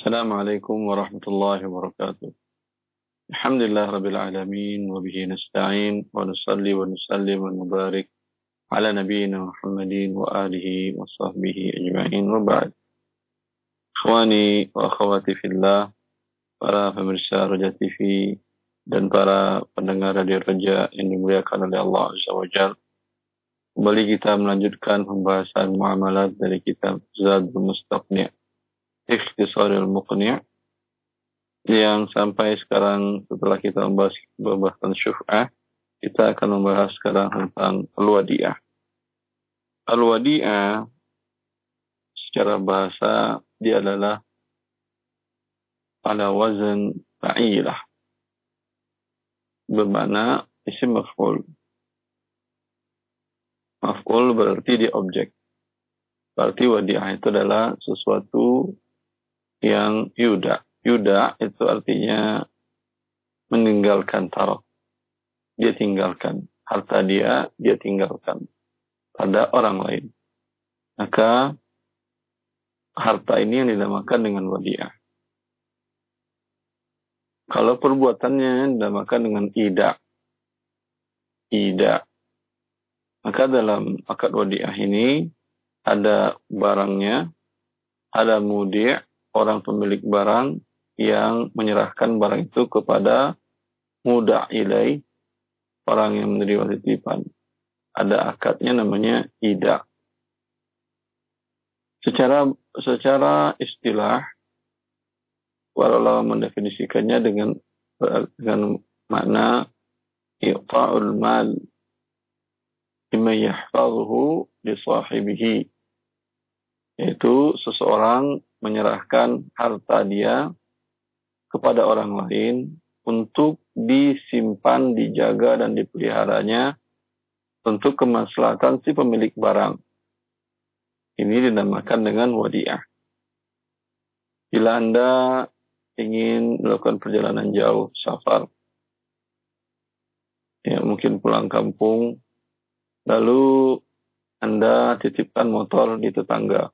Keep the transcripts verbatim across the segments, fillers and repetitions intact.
Assalamualaikum warahmatullahi wabarakatuh. Alhamdulillah rabbil alamin wa bihi nasta'in wa nusalli wa nusallim wa nubarik ala nabiyyina Muhammadin wa alihi wa sahbihi ajma'in wa ba'd. Ikhwani wa akhwati fillah, para pemirsa Raja T V dan para pendengar Radio Raja yang dimuliakan oleh Allah Azza wa Jalla. Kembali kita melanjutkan pembahasan muamalat dari kitab Zadul Mustaqni', Ikhtisarul Muqni', yang sampai sekarang setelah kita membahas pembahasan syuf'ah, kita akan membahas sekarang tentang al-wadi'ah. Al-wadi'ah secara bahasa dia adalah ala wazan fa'ilah, bermakna isim maf'ul. Maf'ul berarti dia objek. Berarti wadi'ah itu adalah sesuatu yang yuda. Yuda itu artinya meninggalkan taraf. Dia tinggalkan. Harta dia, dia tinggalkan pada orang lain. Maka harta ini yang dinamakan dengan wadi'ah. Kalau perbuatannya dinamakan dengan ida. Ida. Maka dalam akad wadi'ah ini ada barangnya, ada mudi', orang pemilik barang yang menyerahkan barang itu kepada muda' ilai, orang yang menerima titipan. Ada akadnya namanya ida. Secara secara istilah, para ulama mendefinisikannya dengan dengan makna i'ta'ul mal bima yahfazuhu li sahibihi, yaitu seseorang menyerahkan harta dia kepada orang lain untuk disimpan, dijaga, dan dipeliharanya untuk kemaslahatan si pemilik barang. Ini dinamakan dengan wadi'ah. Bila Anda ingin melakukan perjalanan jauh, safar, ya mungkin pulang kampung, lalu Anda titipkan motor di tetangga.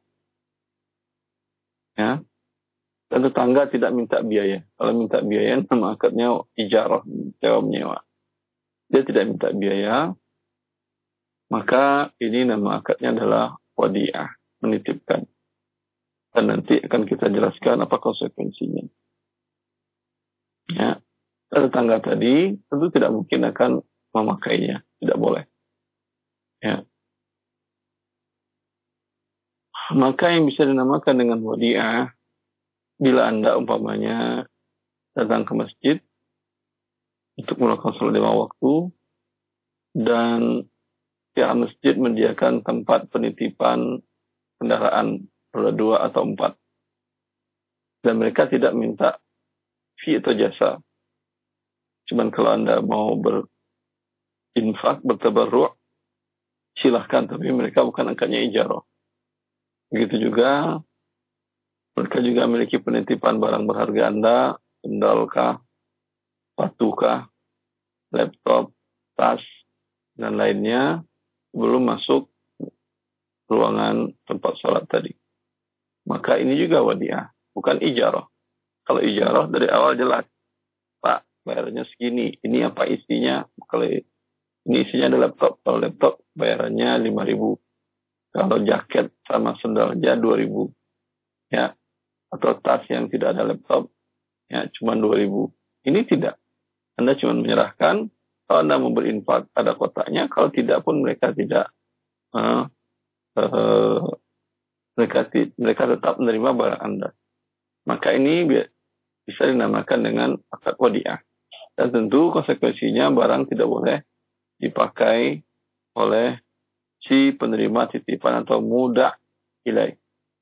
Ya, dan tetangga tidak minta biaya. Kalau minta biaya, nama akadnya ijarah, sewa menyewa. Dia tidak minta biaya, maka ini nama akadnya adalah wadi'ah, menitipkan. Dan nanti akan kita jelaskan apa konsekuensinya. Ya, dan tetangga tadi tentu tidak mungkin akan memakainya, tidak boleh. Ya. Maka yang bisa dinamakan dengan wadi'ah, bila Anda umpamanya datang ke masjid untuk melakukan sholat lima waktu, dan pihak masjid menyediakan tempat penitipan kendaraan roda dua atau empat, dan mereka tidak minta fee atau jasa. Cuman kalau Anda mau berinfak, bertabarru', silahkan, tapi mereka bukan angkatnya ijarah. Begitu juga, mereka juga memiliki penitipan barang berharga Anda, sendalkah, sepatu-kah, laptop, tas, dan lainnya, sebelum masuk ruangan tempat sholat tadi. Maka ini juga wadi'ah, bukan ijarah. Kalau ijarah dari awal jelas, Pak, bayarnya segini, ini apa isinya, kalau ini isinya ada laptop, kalau laptop bayarannya lima ribu. Kalau jaket sama sendal aja dua ribu. Ya. Atau tas yang tidak ada laptop, ya cuma dua ribu. Ini tidak. Anda cuma menyerahkan, kalau Anda mau berinfak ada kotaknya, kalau tidak pun mereka tidak uh, uh, mereka mereka tetap menerima barang Anda. Maka ini bisa dinamakan dengan akad wadi'ah. Dan tentu konsekuensinya barang tidak boleh dipakai oleh si penerima titipan atau muda' ilai.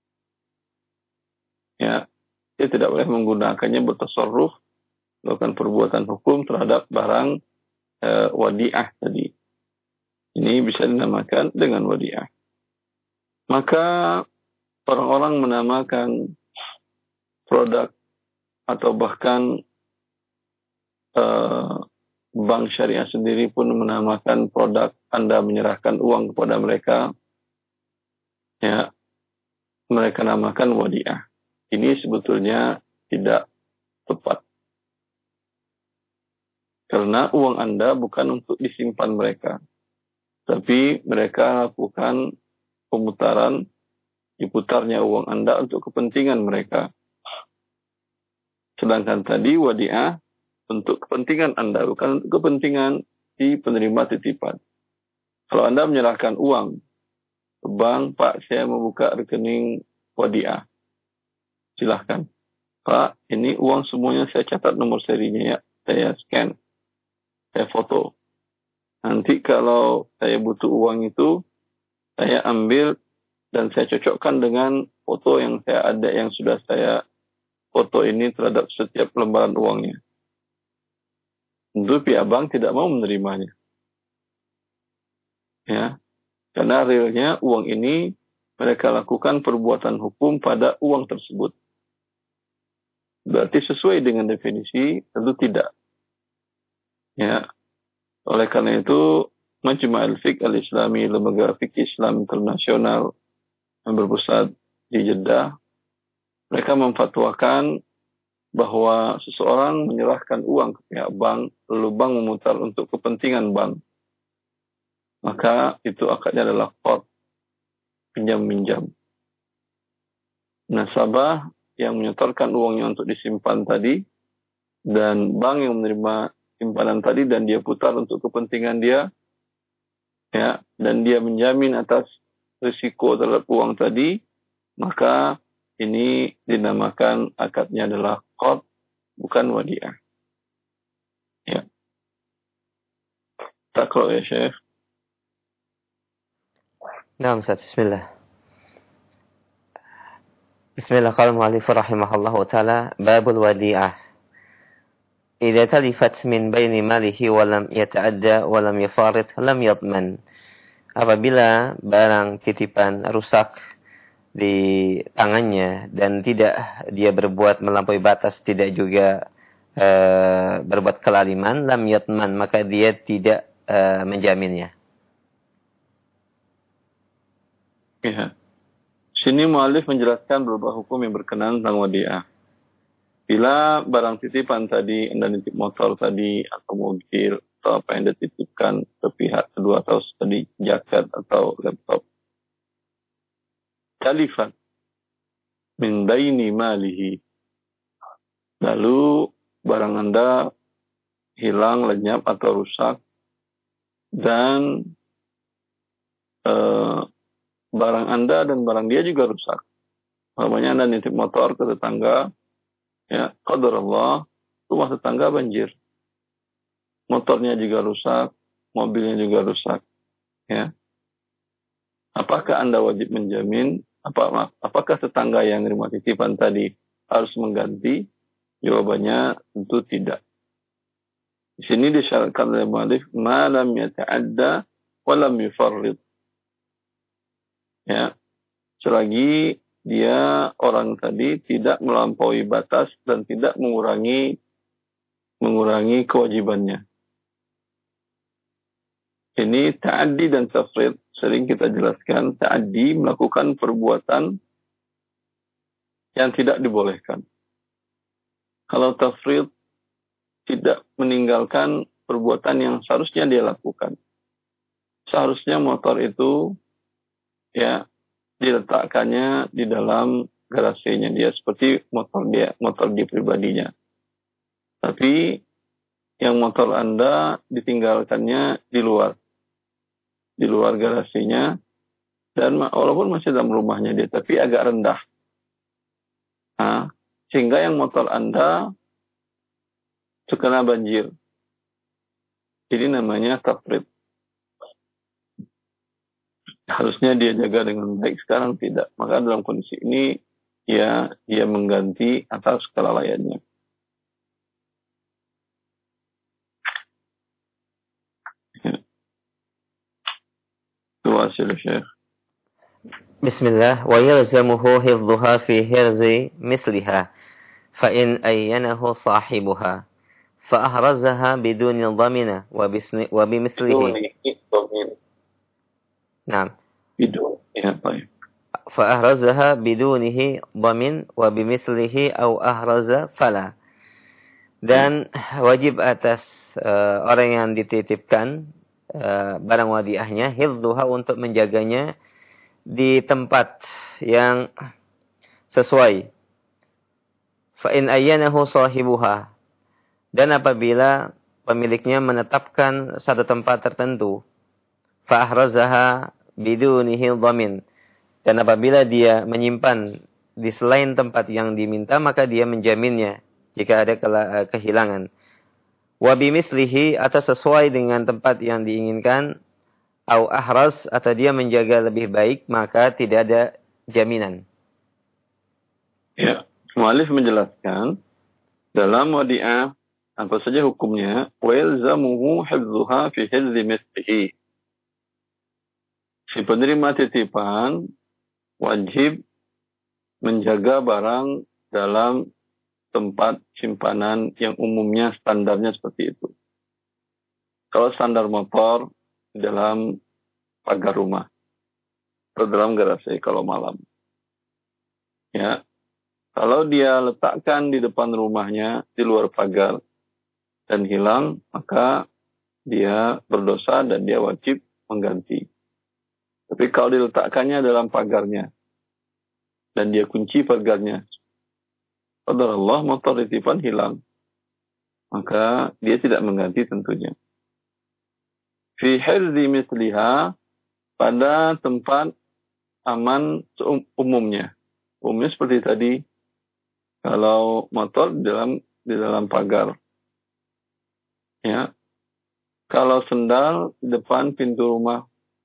Ya, dia tidak boleh menggunakannya bertasarruf, melakukan perbuatan hukum terhadap barang e, wadi'ah tadi. Ini bisa dinamakan dengan wadi'ah. Maka orang-orang menamakan produk atau bahkan e, bank syariah sendiri pun menamakan produk Anda menyerahkan uang kepada mereka, ya mereka namakan wadi'ah. ini sebetulnya tidak tepat. Karena uang Anda bukan untuk disimpan mereka. Tapi mereka lakukan pemutaran, diputarnya uang Anda untuk kepentingan mereka. Sedangkan tadi wadi'ah untuk kepentingan Anda, bukan untuk kepentingan si penerima titipan. Kalau Anda menyerahkan uang ke bank, Pak, saya membuka rekening wadi'ah. Silahkan. Pak, ini uang semuanya saya catat nomor serinya ya. Saya scan. Saya foto. Nanti kalau saya butuh uang itu, saya ambil dan saya cocokkan dengan foto yang saya ada, yang sudah saya foto ini terhadap setiap lembaran uangnya. Tentu pihak bank tidak mau menerimanya. Ya, karena realnya uang ini mereka lakukan perbuatan hukum pada uang tersebut. Berarti sesuai dengan definisi? Tentu tidak. Ya, oleh karena itu Majma' al-Fiqh al-Islami, lembaga fikih Islam internasional yang berpusat di Jeddah, mereka memfatwakan bahwa seseorang menyerahkan uang ke pihak bank, lalu bank memutar untuk kepentingan bank, maka itu akadnya adalah qard, pinjam-minjam. Nasabah yang menyetorkan uangnya untuk disimpan tadi, dan bank yang menerima simpanan tadi dan dia putar untuk kepentingan dia, ya, dan dia menjamin atas risiko terhadap uang tadi, maka ini dinamakan akadnya adalah qard, bukan wadi'ah. Ya. Takro ya Syekh. Nah, Ustaz, bismillah. Bismillah, qala al-mu'allif rahimahullahu ta'ala, babul wadi'ah. إذا تلفت من بين ماله ولم يتعدى ولم يفارط لم يضمن. Apabila barang titipan rusak di tangannya dan tidak dia berbuat melampaui batas, tidak juga uh, berbuat kelaliman, lam yatman, maka dia tidak uh, menjaminnya. Ya. Sini mu'allif menjelaskan beberapa hukum yang berkenaan tentang wadi'ah. Bila barang titipan tadi, Anda nitip motor tadi, atau mobil, atau apa yang dititipkan ke pihak kedua, atau tadi jaket atau laptop, talifat min baini malihi, lalu barang Anda hilang, lenyap, atau rusak, dan eh, barang Anda dan barang dia juga rusak. Namanya Anda nitip motor ke tetangga, ya, qadarullah, rumah tetangga banjir. Motornya juga rusak, mobilnya juga rusak. Ya. Apakah Anda wajib menjamin? Apa, apakah tetangga yang menerima titipan tadi harus mengganti? Jawabannya tentu tidak. Di sini disyaratkan oleh mu'allif, ma lam yata'adda wa lam yufarrid. Ya. Selagi dia orang tadi tidak melampaui batas dan tidak mengurangi mengurangi kewajibannya. Ini ta'addi dan tafrid sering kita jelaskan. Ta'addi melakukan perbuatan yang tidak dibolehkan. Kalau tafrid tidak meninggalkan perbuatan yang seharusnya dia lakukan. Seharusnya motor itu ya diletakkannya di dalam garasinya dia seperti motor dia, motor dia pribadinya. Tapi yang motor Anda ditinggalkannya di luar, di luar garasinya, dan walaupun masih dalam rumahnya dia, tapi agak rendah. Nah, sehingga yang motor Anda terkena banjir. Ini namanya tafrid. Harusnya dia jaga dengan baik, sekarang tidak. Maka dalam kondisi ini ya dia mengganti atas kelalaiannya. Tuwasil Syekh. Bismillah, wa yalzamuhu hifdhuha fi hirzi misliha fa in ayyanahu sahibuha fa ahrazaha biduni dhamina wa bisni wa bimislihi. Naam. Bidun, ya, baik. fa ahrazaha bidunihi dhamin wa bimithlihi aw ahraza fala. Dan wajib atas uh, orang yang dititipkan uh, barang wadiahnya hifdzuha untuk menjaganya di tempat yang sesuai. Fa in ayyanahu sahibuha, dan apabila pemiliknya menetapkan satu tempat tertentu, fa ahrazaha bidunihi dhamin, dan apabila dia menyimpan di selain tempat yang diminta, maka dia menjaminnya jika ada kehilangan. Wa bimithlihi, atau sesuai dengan tempat yang diinginkan, au ahraz, atau dia menjaga lebih baik, maka tidak ada jaminan. Ya, mu'allif menjelaskan dalam wadi'ah apa saja hukumnya. Wa yalzamuhu hifdzuha fi hifdzi mithlihi. Si penerima titipan wajib menjaga barang dalam tempat simpanan yang umumnya standarnya seperti itu. Kalau standar motor di dalam pagar rumah atau dalam garasi kalau malam. Ya. Kalau dia letakkan di depan rumahnya di luar pagar dan hilang, maka dia berdosa dan dia wajib mengganti. Tapi kalau diletakkannya dalam pagarnya dan dia kunci pagarnya, qadarullah motor titipan hilang, maka dia tidak mengganti tentunya. Fi hifdzi misliha, pada tempat aman umumnya. Umumnya seperti tadi, kalau motor di dalam di dalam pagar, ya. Kalau sendal di depan pintu rumah.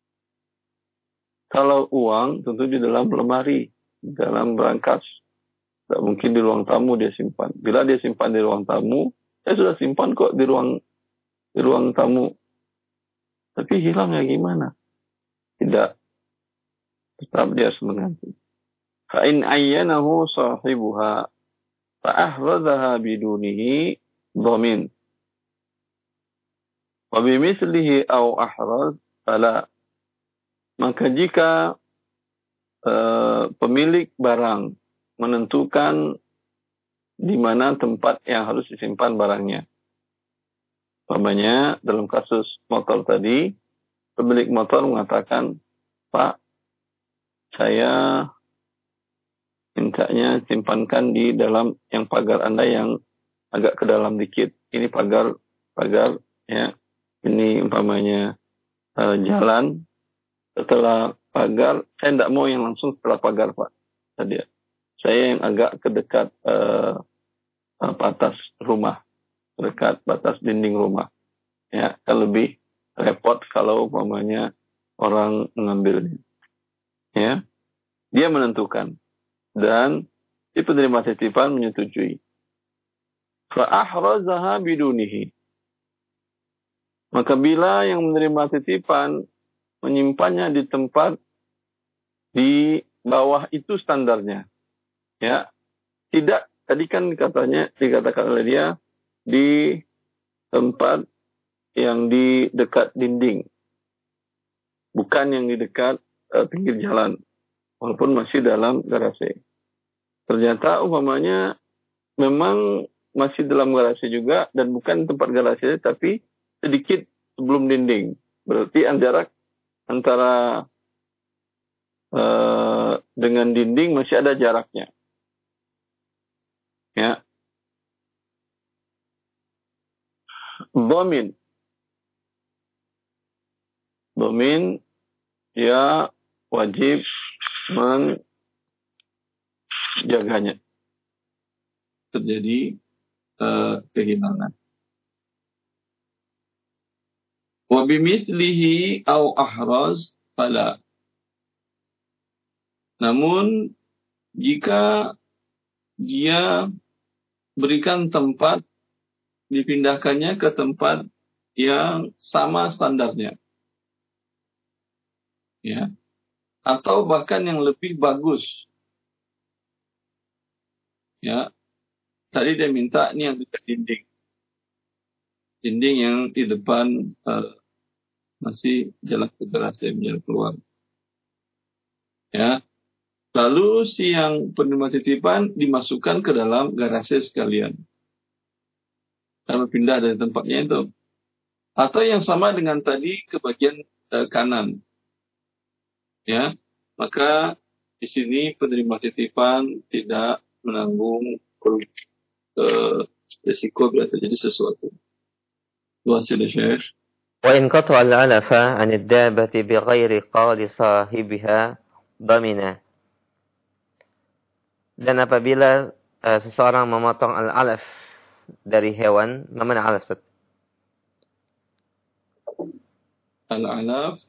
Kalau uang tentu di dalam lemari, di dalam berangkas. Tidak mungkin di ruang tamu dia simpan. Bila dia simpan di ruang tamu, saya sudah simpan kok di ruang di ruang tamu. Tapi hilang ya gimana? Tidak. Tetap dia harus mengganti. Fa in ayyanahu sahibuha fa ahradhaha bidunihi dhamin. Wa bimithlihi aw ahraz fala. Maka jika uh, pemilik barang menentukan di mana tempat yang harus disimpan barangnya. Umpamanya dalam kasus motor tadi, pemilik motor mengatakan, Pak, saya mintanya simpankan di dalam yang pagar Anda yang agak ke dalam dikit. Ini pagar, pagar, ya. Ini umpamanya uh, jalan. Setelah pagar, saya tidak mau yang langsung setelah pagar, Pak. Tadi, saya yang agak ke dekat uh, uh, batas rumah, dekat batas dinding rumah. Ya, kan lebih repot kalau umpamanya orang mengambilnya. Ya, dia menentukan dan si penerima titipan menyetujui. Fa ahrazaha bidunihi. Maka bila yang menerima titipan menyimpannya di tempat di bawah itu standarnya, ya, tidak, tadi kan katanya dikatakan oleh dia di tempat yang di dekat dinding, bukan yang di dekat uh, pinggir jalan, walaupun masih dalam garasi. Ternyata umpamanya memang masih dalam garasi juga dan bukan tempat garasi, tapi sedikit sebelum dinding. Berarti jarak antara uh, dengan dinding masih ada jaraknya. Ya. Dhamin. Dhamin, ya, wajib menjaganya. Terjadi uh, kehilangan. Wa bimithlihi aw ahraz fala. Namun jika dia berikan tempat, dipindahkannya ke tempat yang sama standarnya, ya, atau bahkan yang lebih bagus, ya. Tadi dia minta ini yang dekat dinding, dinding yang di depan uh, masih jalan ke garasi, jalan keluar, ya. Lalu si yang penerima titipan dimasukkan ke dalam garasi sekalian. Karena pindah dari tempatnya itu. Atau yang sama dengan tadi ke bagian eh, kanan. Ya, maka di sini penerima titipan tidak menanggung eh, risiko bila terjadi sesuatu. Wasilah Syekh. وإن قطع العلف عن الدابة بغير قول صاحبها ضمنه. Dan apabila uh, seseorang memotong al-alaf dari hewan, mana alaf? Al-alaf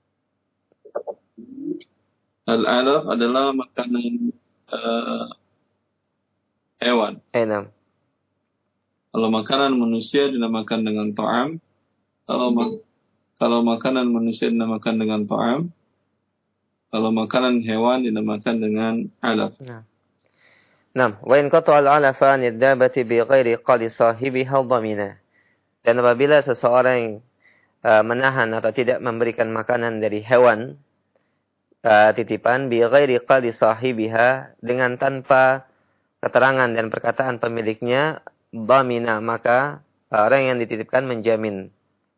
Al-alaf adalah makanan uh, hewan. Enam. Kalau makanan manusia dinamakan dengan ta'am. Kalau ma- kalau makanan manusia dinamakan dengan ta'am. Kalau makanan hewan dinamakan dengan alaf. Nah. Nah, wa in qata'a al-'alafa 'an ad-dabbati bi ghairi qali sahibiha dhamina. Dan apabila seseorang uh, menahan atau tidak memberikan makanan dari hewan uh, titipan bi ghairi qali sahibiha, dengan tanpa keterangan dan perkataan pemiliknya, dhamina, maka uh, orang yang dititipkan menjamin.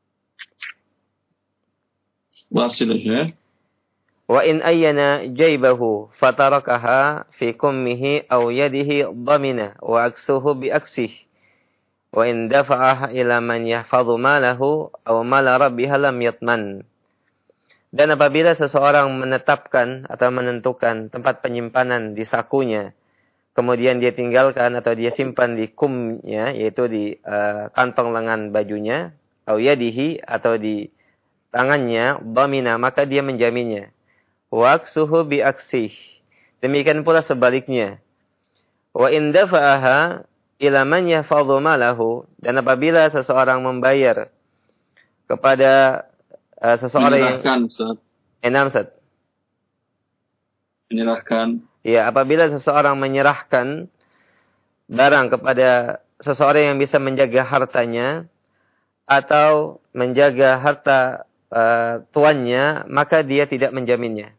Wasilah. Wa in ayyana jaybahu fatarakaha fi kummihi aw yadihi dhamina wa aksuhu bi aksih wa in dafa'aha ila man yahfazu malahu aw mala rabbiha lam yatman. Dan apabila seseorang menetapkan atau menentukan tempat penyimpanan di sakunya, kemudian dia tinggalkan atau dia simpan di kumnya, yaitu di uh, kantong lengan bajunya, aw yadihi, atau di tangannya, dhamina, maka dia menjaminnya. Wa aksuhu bi aksih. Demikian pula sebaliknya. Wa in dafa'aha ila man yahfadhu malahu, dan apabila seseorang membayar kepada uh, seseorang menyerahkan, yang Ustaz. enam Ustaz. Menyerahkan. Ya, apabila seseorang menyerahkan barang kepada seseorang yang bisa menjaga hartanya atau menjaga harta uh, tuannya, maka dia tidak menjaminnya.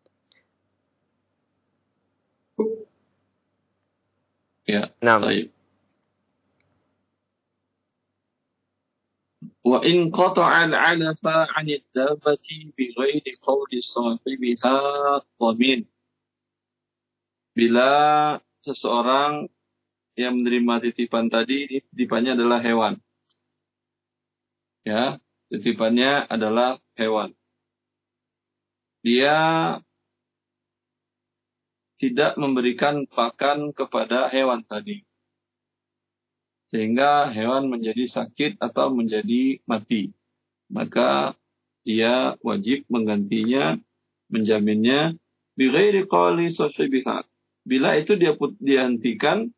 Ya, enam. baik. Wa in qata'a al-'alafa 'an ad-dabbati bi ghairi qawli sahibiha dhamin. Bila seseorang yang menerima titipan tadi, titipannya adalah hewan. Ya, titipannya adalah hewan. Dia tidak memberikan pakan kepada hewan tadi. Sehingga hewan menjadi sakit atau menjadi mati. Maka dia wajib menggantinya, menjaminnya, bi ghairi qawli sahibiha. Bila itu dia dihentikan,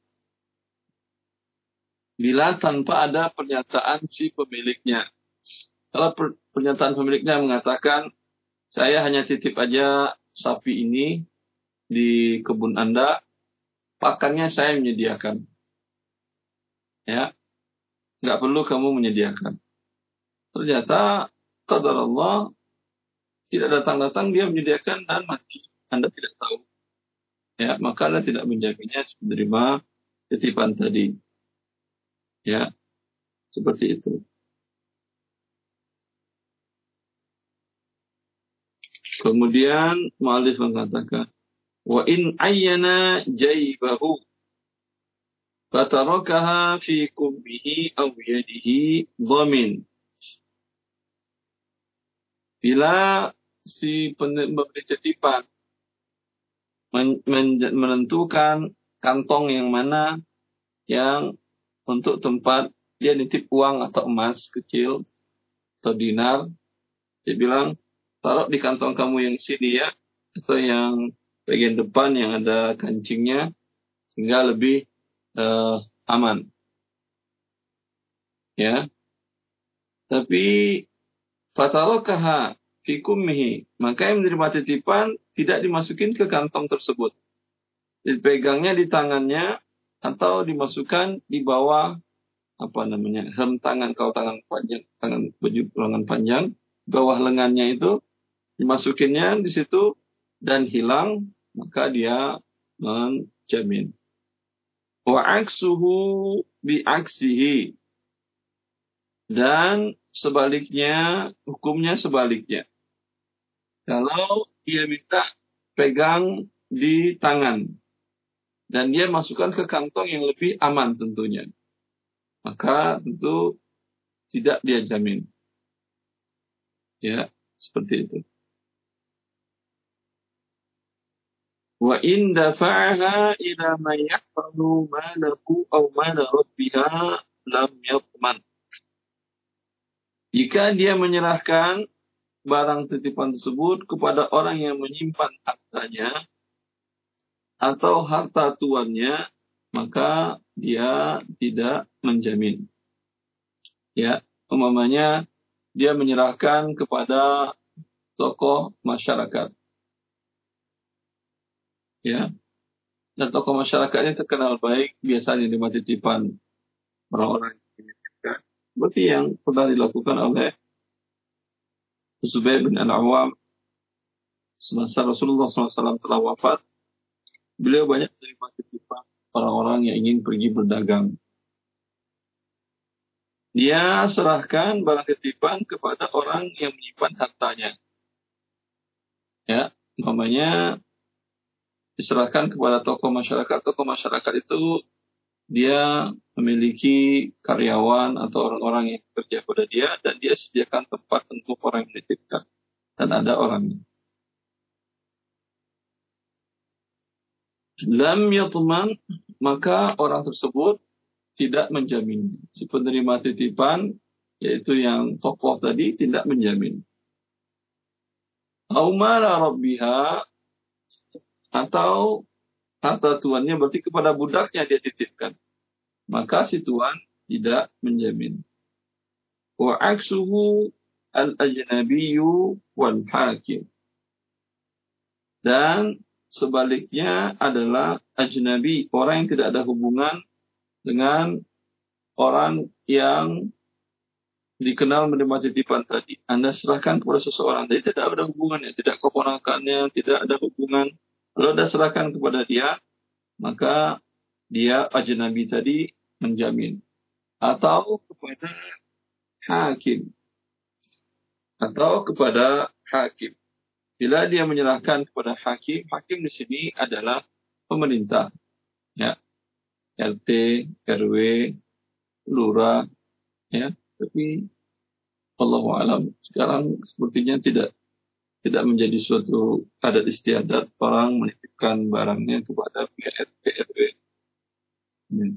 bila tanpa ada pernyataan si pemiliknya. Kalau pernyataan pemiliknya mengatakan, saya hanya titip aja sapi ini di kebun Anda, pakannya saya menyediakan. Ya, nggak perlu kamu menyediakan. Ternyata qadar Allah tidak datang-datang dia menyediakan dan mati. Anda tidak tahu. Ya, maka Anda tidak menjaminnya menerima titipan tadi. Ya, seperti itu. Kemudian mu'allif mengatakan, wa in ayyana jaybahu fatarakaha fi kummihi aw yadihi dhamin. Bila si pemberi titipan men- men- menentukan kantong yang mana yang untuk tempat dia nitip uang atau emas kecil atau dinar, dia bilang, taruh di kantong kamu yang sini ya, atau yang bagian depan yang ada kancingnya, sehingga lebih uh, aman. Ya. Tapi fatarakaha fi kummihi, maka yang menerima titipan tidak dimasukin ke kantong tersebut. Dipegangnya di tangannya atau dimasukkan di bawah apa namanya? hem tangan, kalau tangan panjang, tangan baju lengan panjang, bawah lengannya itu dimasukinnya di situ dan hilang, maka dia menjamin. Wa aksuhu bi'aksihi. Dan sebaliknya, hukumnya sebaliknya. Kalau dia minta pegang di tangan, dan dia masukkan ke kantong yang lebih aman tentunya, maka tentu tidak dia jamin. Ya, seperti itu. Wa in dafa'aha ila man yahfazu malahu aw mala rabbiha lam yatman. Jika dia menyerahkan barang titipan tersebut kepada orang yang menyimpan hartanya atau harta tuannya, maka dia tidak menjamin. Ya, umpamanya dia menyerahkan kepada tokoh masyarakat. Ya, dan tokoh masyarakatnya terkenal baik, biasanya di titipan orang-orang yang menitipkan. Seperti yang pernah dilakukan oleh Zubair bin Al-Awwam semasa Rasulullah shallallahu alaihi wasallam telah wafat. Beliau banyak menerima titipan orang-orang yang ingin pergi berdagang. Dia serahkan barang titipan kepada orang yang menyimpan hartanya. Ya, umpamanya diserahkan kepada tokoh masyarakat. Tokoh masyarakat itu dia memiliki karyawan atau orang-orang yang bekerja pada dia, dan dia sediakan tempat untuk orang yang menitipkan. Dan ada orangnya. Lam yatman, maka orang tersebut tidak menjamin. Si penerima titipan, yaitu yang tokoh tadi, tidak menjamin. Au mala rabbiha, atau harta tuannya, berarti kepada budaknya dia titipkan, maka si tuan tidak menjamin. Wa aksuhu al-ajnabiyyu wal hakim. Dan sebaliknya adalah ajnabi, orang yang tidak ada hubungan dengan orang yang dikenal menerima titipan tadi. Anda serahkan kepada seseorang, dia tidak ada hubungannya, tidak keponakannya, tidak ada hubungan. Kalau Anda serahkan kepada dia, maka dia ajnabi tadi menjamin. Atau kepada hakim. Atau kepada hakim. Bila dia menyerahkan kepada hakim, hakim di sini adalah pemerintah. Ya, R T, R W, lurah, ya. Tapi Allahu a'lam, sekarang sepertinya tidak tidak menjadi suatu adat istiadat orang menitipkan barangnya kepada R T, R W. Ya.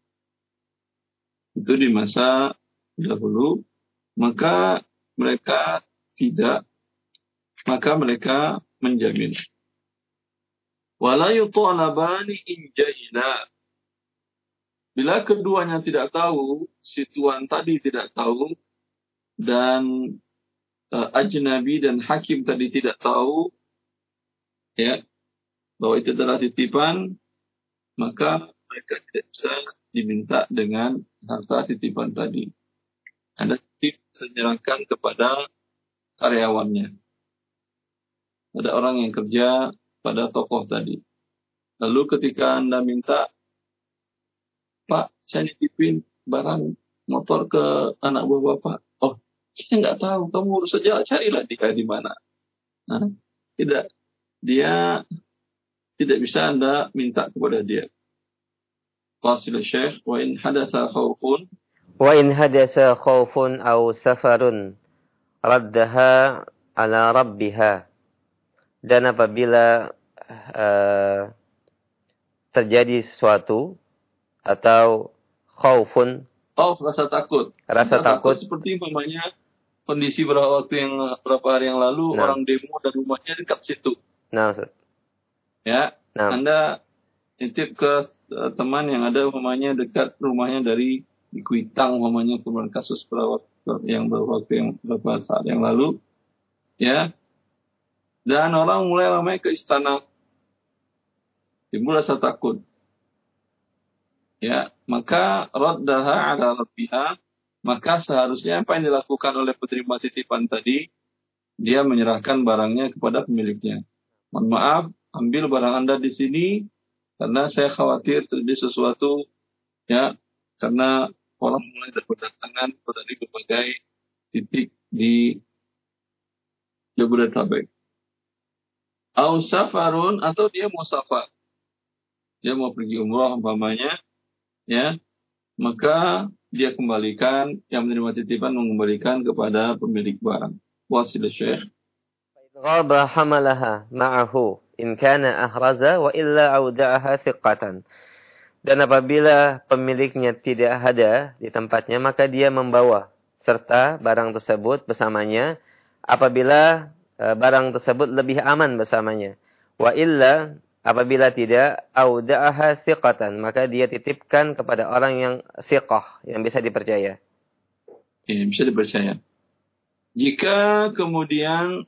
Itu di masa dahulu, maka mereka tidak, maka mereka menjamin. Wala yutalabani in jahila. Bila keduanya tidak tahu, si tuan tadi tidak tahu, dan uh, ajnabi dan hakim tadi tidak tahu, ya, bahwa itu adalah titipan, maka mereka tidak bisa diminta dengan harta titipan tadi. Anda titip menyerahkan kepada karyawannya. Ada orang yang kerja pada tokoh tadi. Lalu ketika Anda minta, Pak, saya nitipin barang motor ke anak buah Bapak. Oh, saya nggak tahu. Kamu urus saja, carilah dia di mana. Nah, tidak. Dia tidak bisa Anda minta kepada dia. Fasil Syekh, wa in hadatsa khaufun. Wa in hadatsa khaufun aw safarun raddaha ala rabbiha. Dan apabila uh, terjadi sesuatu atau khaufun, oh, rasa takut. Rasa, rasa takut. takut seperti umpamanya kondisi beberapa waktu yang beberapa hari yang lalu, nah, orang demo dan rumahnya dekat situ. Nah, Ustaz. Ya, nah. Anda nitip ke teman yang ada umpamanya dekat rumahnya dari di Kuitang, umpamanya kemarin kasus beberapa yang beberapa waktu yang beberapa saat yang lalu, ya. Dan orang mulai ramai ke istana, timbul rasa takut. Ya, maka raddaha ala rabbiha, maka seharusnya apa yang dilakukan oleh penerima titipan tadi, dia menyerahkan barangnya kepada pemiliknya. Mohon maaf, ambil barang Anda di sini karena saya khawatir terjadi sesuatu, ya, karena orang mulai berdatangan dari berbagai titik di Jabodetabek. Au safarun, atau dia mau safar, dia mau pergi umrah umpamanya, ya, maka dia kembalikan, yang menerima titipan mengembalikan kepada pemilik barang. Wasil Syekh. غاب حملها معه إن كان أحرز وإلا أودعها ثقة. Dan apabila pemiliknya tidak ada di tempatnya, maka dia membawa serta barang tersebut bersamanya apabila uh, barang tersebut lebih aman bersamanya. Wa illa, apabila tidak, auda'aha thiqatan, maka dia titipkan kepada orang yang thiqah, yang bisa dipercaya. Ya, bisa dipercaya. Jika kemudian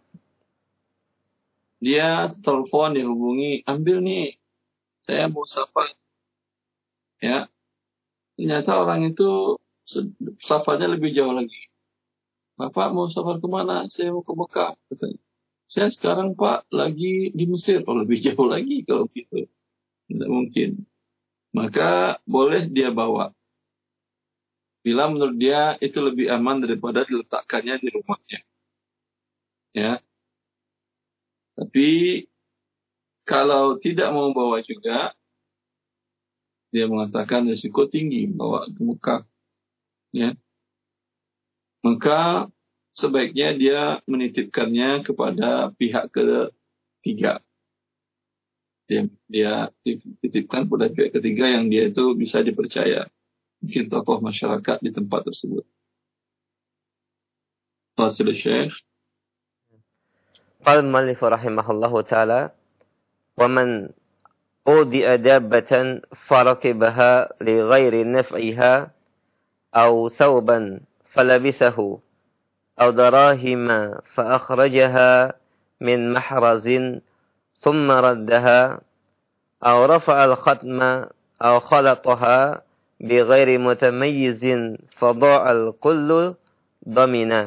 dia telepon, dihubungi, ambil nih, saya mau safar, ya, ternyata orang itu safarnya lebih jauh lagi. Bapak mau safar kemana? Saya mau ke Mekah. Saya sekarang Pak lagi di Mesir. Oh, lebih jauh lagi kalau gitu. Tidak mungkin. Maka boleh dia bawa. Bila menurut dia itu lebih aman daripada diletakkannya di rumahnya. Ya. Tapi kalau tidak mau bawa juga, dia mengatakan risiko tinggi bawa ke Mekah. Ya. Maka sebaiknya dia menitipkannya kepada pihak ketiga. Dia, dia titipkan pada pihak ketiga yang dia itu bisa dipercaya. Mungkin tokoh masyarakat di tempat tersebut. Wasil Syekh. قال المؤلف رحمه الله تعالى: ومن أودئ دابة فركبها لغير نفعها أو ثوبا فلبسه أو دراهم فأخرجها من محرز ثم ردها أو رفع الختم أو خلطها بغير متميز فضاع الكل ضمنا.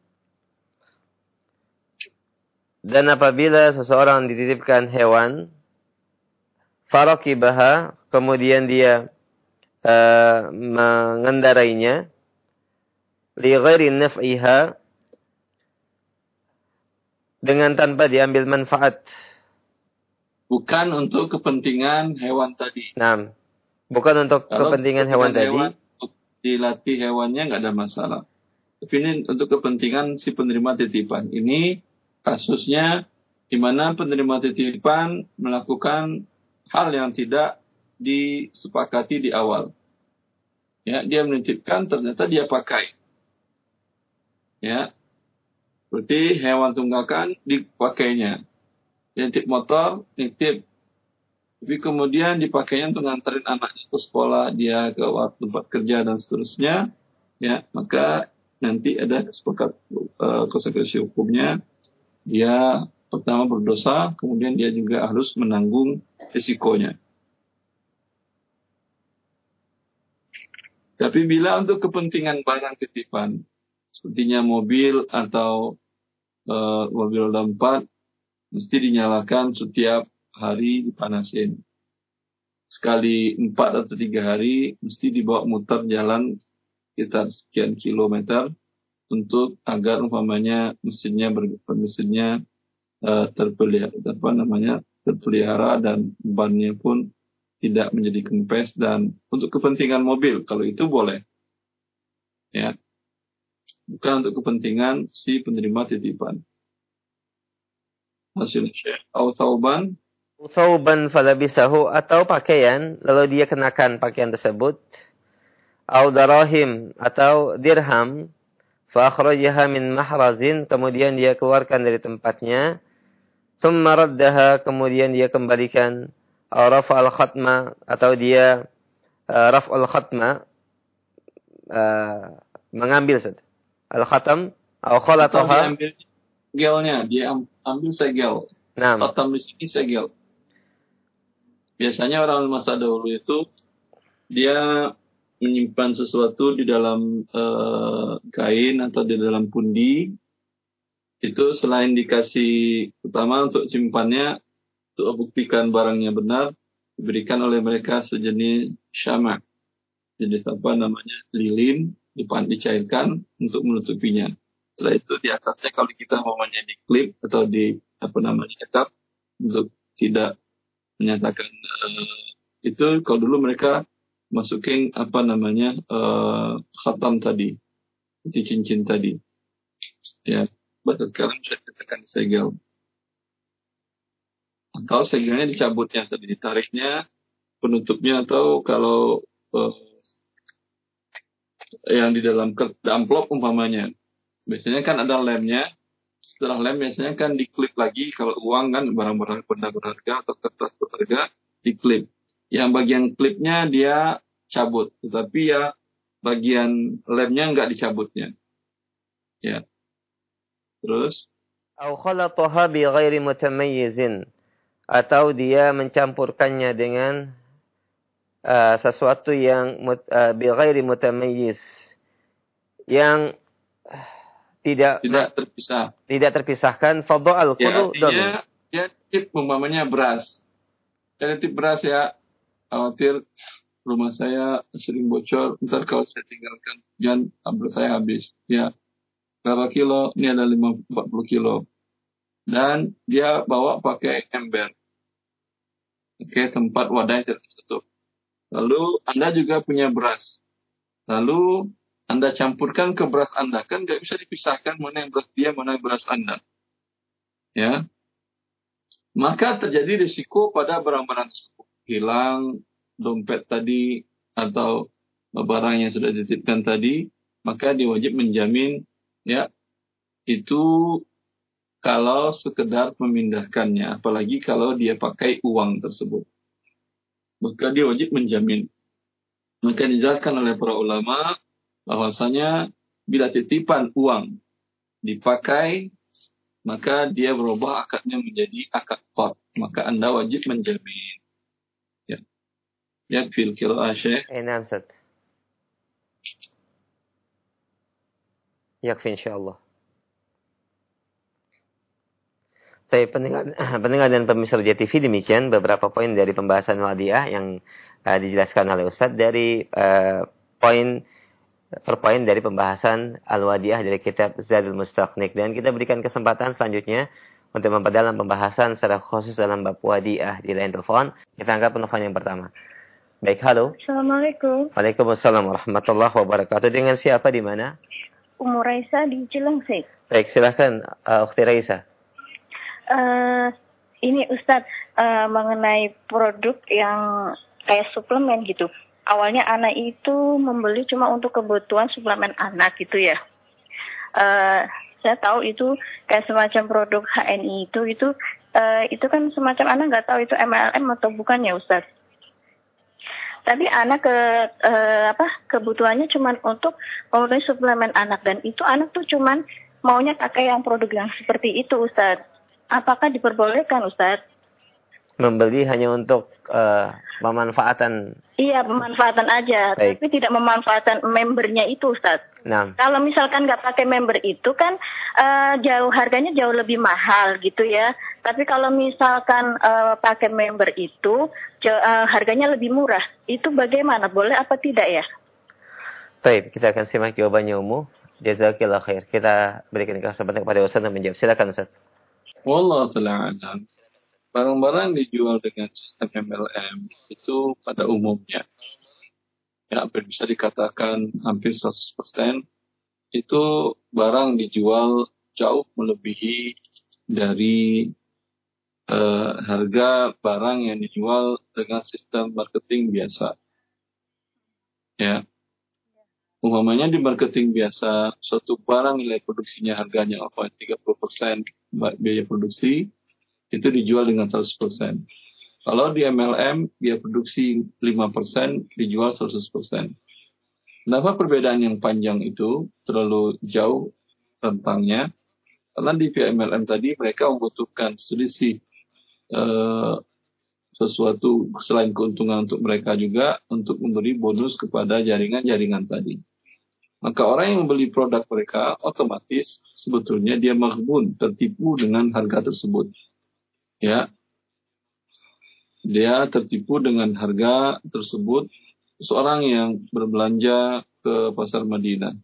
Dan apabila seseorang dititipkan hewan, farakibaha, kemudian dia uh, mengendarainya, li ghairi naf'iha, dengan tanpa diambil manfaat. Bukan untuk kepentingan hewan tadi. Nah, bukan untuk Kalau kepentingan hewan tadi. Hewan, dilatih hewannya nggak ada masalah. Tapi ini untuk kepentingan si penerima titipan. Ini kasusnya di mana penerima titipan melakukan hal yang tidak disepakati di awal. Ya, dia menitipkan, ternyata dia pakai. Ya, berarti hewan tunggakan dipakainya. Dia nitip motor, nitip. Tapi kemudian dipakainya untuk nganterin anaknya ke sekolah, dia ke tempat kerja dan seterusnya. Ya, maka nanti ada kesepakatan uh, konsekuensi hukumnya. Dia pertama berdosa, kemudian dia juga harus menanggung risikonya. Tapi bila untuk kepentingan barang titipan, sepertinya mobil atau uh, mobil roda empat, mesti dinyalakan setiap hari, dipanasin. Sekali empat atau tiga hari, mesti dibawa muter jalan sekitar sekian kilometer, untuk agar umpamanya mesinnya mesinnya uh, terpelihara, apa namanya terpelihara, dan bannya pun tidak menjadi kempes. Dan untuk kepentingan mobil, kalau itu boleh, ya, bukan untuk kepentingan si penerima titipan. Hasil Syekh. Au thawban, Thawban falabisahu, atau pakaian lalu dia kenakan pakaian tersebut. Au darahim, atau dirham. Fa'akhrajaha min mahrazin, kemudian dia keluarkan dari tempatnya. Thumma raddaha, kemudian dia kembalikan. Aw rafa'al khatma, atau dia uh, raf'al khatma, uh, mengambil al-khatam, aw khalataha, dia ambil gelnya, dia ambil segel. Naam. Khatam di sini segel. Biasanya orang masa dahulu itu dia menyimpan sesuatu di dalam uh, kain atau di dalam pundi, itu selain dikasih, pertama untuk simpannya untuk membuktikan barangnya benar, diberikan oleh mereka sejenis syamak. Jenis apa namanya? Lilin, dipan dicairkan untuk menutupinya. Setelah itu di atasnya kalau kita mamanya di klip atau di apa namanya tetap untuk tidak menyatakan uh, itu kalau dulu mereka masukin apa namanya uh, khatam tadi, di cincin tadi, ya. Baru sekarang bisa dikatakan segel. Atau segelnya dicabutnya tadi, ditariknya, penutupnya, atau kalau uh, yang di dalam amplop umpamanya, biasanya kan ada lemnya. Setelah lem biasanya kan diklip lagi. Kalau uang kan barang-barang benda berharga atau kertas berharga diklip. Yang bagian klipnya dia cabut, tetapi ya bagian lemnya nggak dicabutnya. Ya. Terus Au khalataha bi ghairi mutamayyizin, atau dia mencampurkannya dengan uh, sesuatu yang mut, uh, bi ghairi mutamayyiz, yang tidak tidak terpisah. Tidak terpisahkan. Fadha'al Ya, qulu artinya dia tip umpamanya beras. Jadi tip beras ya, khawatir rumah saya sering bocor, ntar kalau saya tinggalkan jangan beras saya habis. Ya, berapa kilo? Ini ada lima puluh empat puluh kilo. Dan dia bawa pakai ember. Oke, tempat wadah yang tertutup. Lalu Anda juga punya beras. Lalu Anda campurkan ke beras Anda. Kan nggak bisa dipisahkan mana yang beras dia, mana yang beras Anda. Ya. Maka terjadi risiko pada barang-barang tersebut. Hilang dompet tadi atau barang yang sudah dititipkan tadi, maka dia wajib menjamin, ya, itu kalau sekedar memindahkannya, apalagi kalau dia pakai uang tersebut, maka dia wajib menjamin. Maka dijelaskan oleh para ulama bahwasanya bila titipan uang dipakai, maka dia berubah akadnya menjadi akad qard, maka Anda wajib menjamin. Ya. Yakfil qira'ah Syekh. Eh, na'am Ustaz. Yakfi insyaallah. Saya pendengar, pendengar dan pemirsa Roja T V, demikian beberapa poin dari pembahasan wadiah yang uh, dijelaskan oleh Ustaz dari uh, poin per poin dari pembahasan al-wadiah dari kitab Zadul Mustaqnik. Dan kita berikan kesempatan selanjutnya untuk memperdalam pembahasan secara khusus dalam bab wadiah di lain telepon. Kita angkat penelpon yang pertama. Baik, halo. Assalamualaikum. Waalaikumsalam warahmatullahi wabarakatuh. Dengan siapa di mana? Umur Raisa di Cilengsi. Baik, silakan uh, Ukhti Raisa. Uh, ini Ustadz uh, mengenai produk yang kayak suplemen gitu. Awalnya anak itu membeli cuma untuk kebutuhan suplemen anak gitu ya. Uh, saya tahu itu kayak semacam produk H N I itu itu uh, itu kan semacam anak nggak tahu itu M L M atau bukan ya Ustadz. Tapi anak ke uh, apa kebutuhannya cuma untuk memenuhi suplemen anak, dan itu anak tuh cuma maunya pakai yang produk yang seperti itu Ustadz. Apakah diperbolehkan Ustadz? Membeli hanya untuk uh, pemanfaatan. Iya, pemanfaatan aja. Baik. Tapi tidak memanfaatkan membernya itu Ustadz. Nah. Kalau misalkan nggak pakai member itu kan uh, jauh harganya jauh lebih mahal gitu ya. Tapi kalau misalkan uh, pakai member itu jauh, uh, harganya lebih murah. Itu bagaimana? Boleh apa tidak ya? Baik, kita akan simak jawabannya Umu. Jazakillah khair. Kita berikan kesempatan kepada Ustaz untuk menjawab. Silakan Ustaz. Wallahu ta'ala alam. Barang-barang dijual dengan sistem M L M itu pada umumnya, ya, hampir bisa dikatakan hampir seratus persen itu barang dijual jauh melebihi dari uh, harga barang yang dijual dengan sistem marketing biasa. Ya. Umpamanya di marketing biasa, suatu barang nilai produksinya harganya apa tiga puluh persen biaya produksi, itu dijual dengan seratus persen. Kalau di M L M, biaya produksi lima persen, dijual seratus persen. Kenapa perbedaan yang panjang itu terlalu jauh rentangnya? Karena di M L M tadi mereka membutuhkan selisih eh, sesuatu selain keuntungan untuk mereka juga untuk memberi bonus kepada jaringan-jaringan tadi. Maka orang yang membeli produk mereka otomatis sebetulnya dia maghbun, tertipu dengan harga tersebut. Ya. dia tertipu dengan harga tersebut. Seorang yang berbelanja ke pasar Madinah,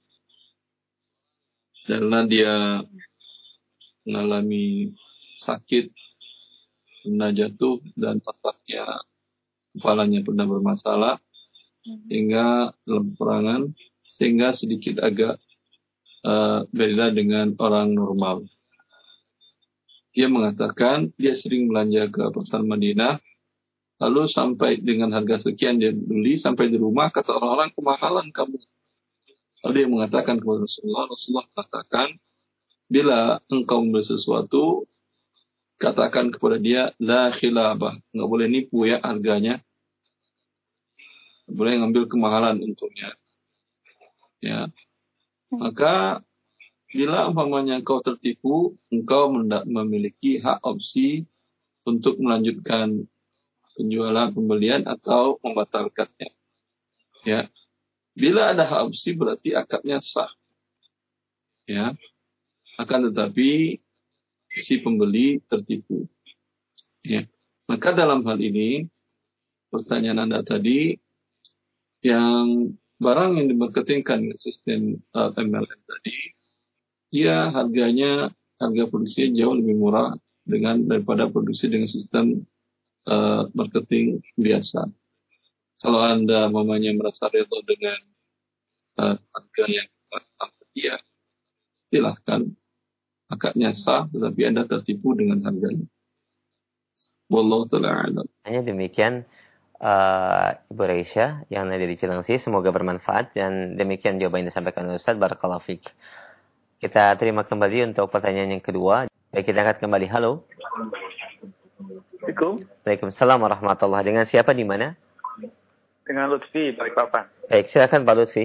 karena dia mengalami sakit, pernah jatuh, dan otaknya, kepalanya pernah bermasalah, hingga dalam peperangan, sehingga sedikit agak uh, beda dengan orang normal. Dia mengatakan dia sering belanja ke pasar Madinah, lalu sampai dengan harga sekian dia beli, sampai di rumah kata orang-orang, kemahalan kamu. Lalu dia mengatakan kepada Rasulullah, Rasulullah mengatakan, bila engkau membeli sesuatu, katakan kepada dia, la khilabah, nggak boleh nipu ya harganya, nggak boleh ngambil kemahalan untungnya. Ya, maka bila umpamanya engkau tertipu, engkau memiliki hak opsi untuk melanjutkan penjualan pembelian atau membatalkannya. Ya, bila ada hak opsi berarti akadnya sah. Ya, akan tetapi si pembeli tertipu. Ya, maka dalam hal ini pertanyaan Anda tadi, yang barang yang dimarketingkan sistem uh, M L M tadi, ya harganya, harga produksi jauh lebih murah dengan daripada produksi dengan sistem uh, marketing biasa. Kalau Anda mamanya merasa rela dengan uh, harga yang dia, silahkan, akadnya sah, tetapi Anda tertipu dengan harganya. Wallahu ta'ala a'lam. Hanya demikian uh, Ibu Raisya yang ada di Cilengsi, semoga bermanfaat, dan demikian jawaban yang disampaikan oleh Ustaz. Barakallahu fiik. Kita terima kembali untuk pertanyaan yang kedua. Baik, kita angkat kembali. Halo. Assalamualaikum. Waalaikumsalam warahmatullahi. Dengan siapa di mana? Dengan Lutfi, Balikpapan. Baik, silakan Pak Lutfi.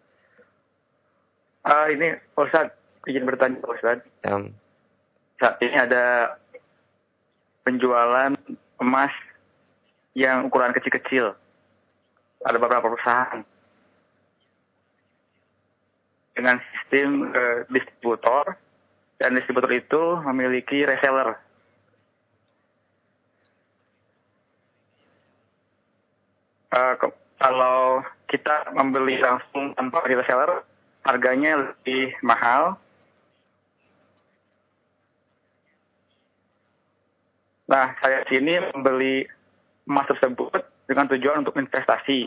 Uh, ini Pak Ustaz, izin bertanya Pak Ustaz. Um. Saat ini ada penjualan emas yang ukuran kecil-kecil. Ada beberapa perusahaan dengan sistem uh, distributor, dan distributor itu memiliki reseller. Uh, ke, kalau kita membeli langsung tanpa reseller, harganya lebih mahal. Nah, saya sini membeli emas tersebut dengan tujuan untuk investasi.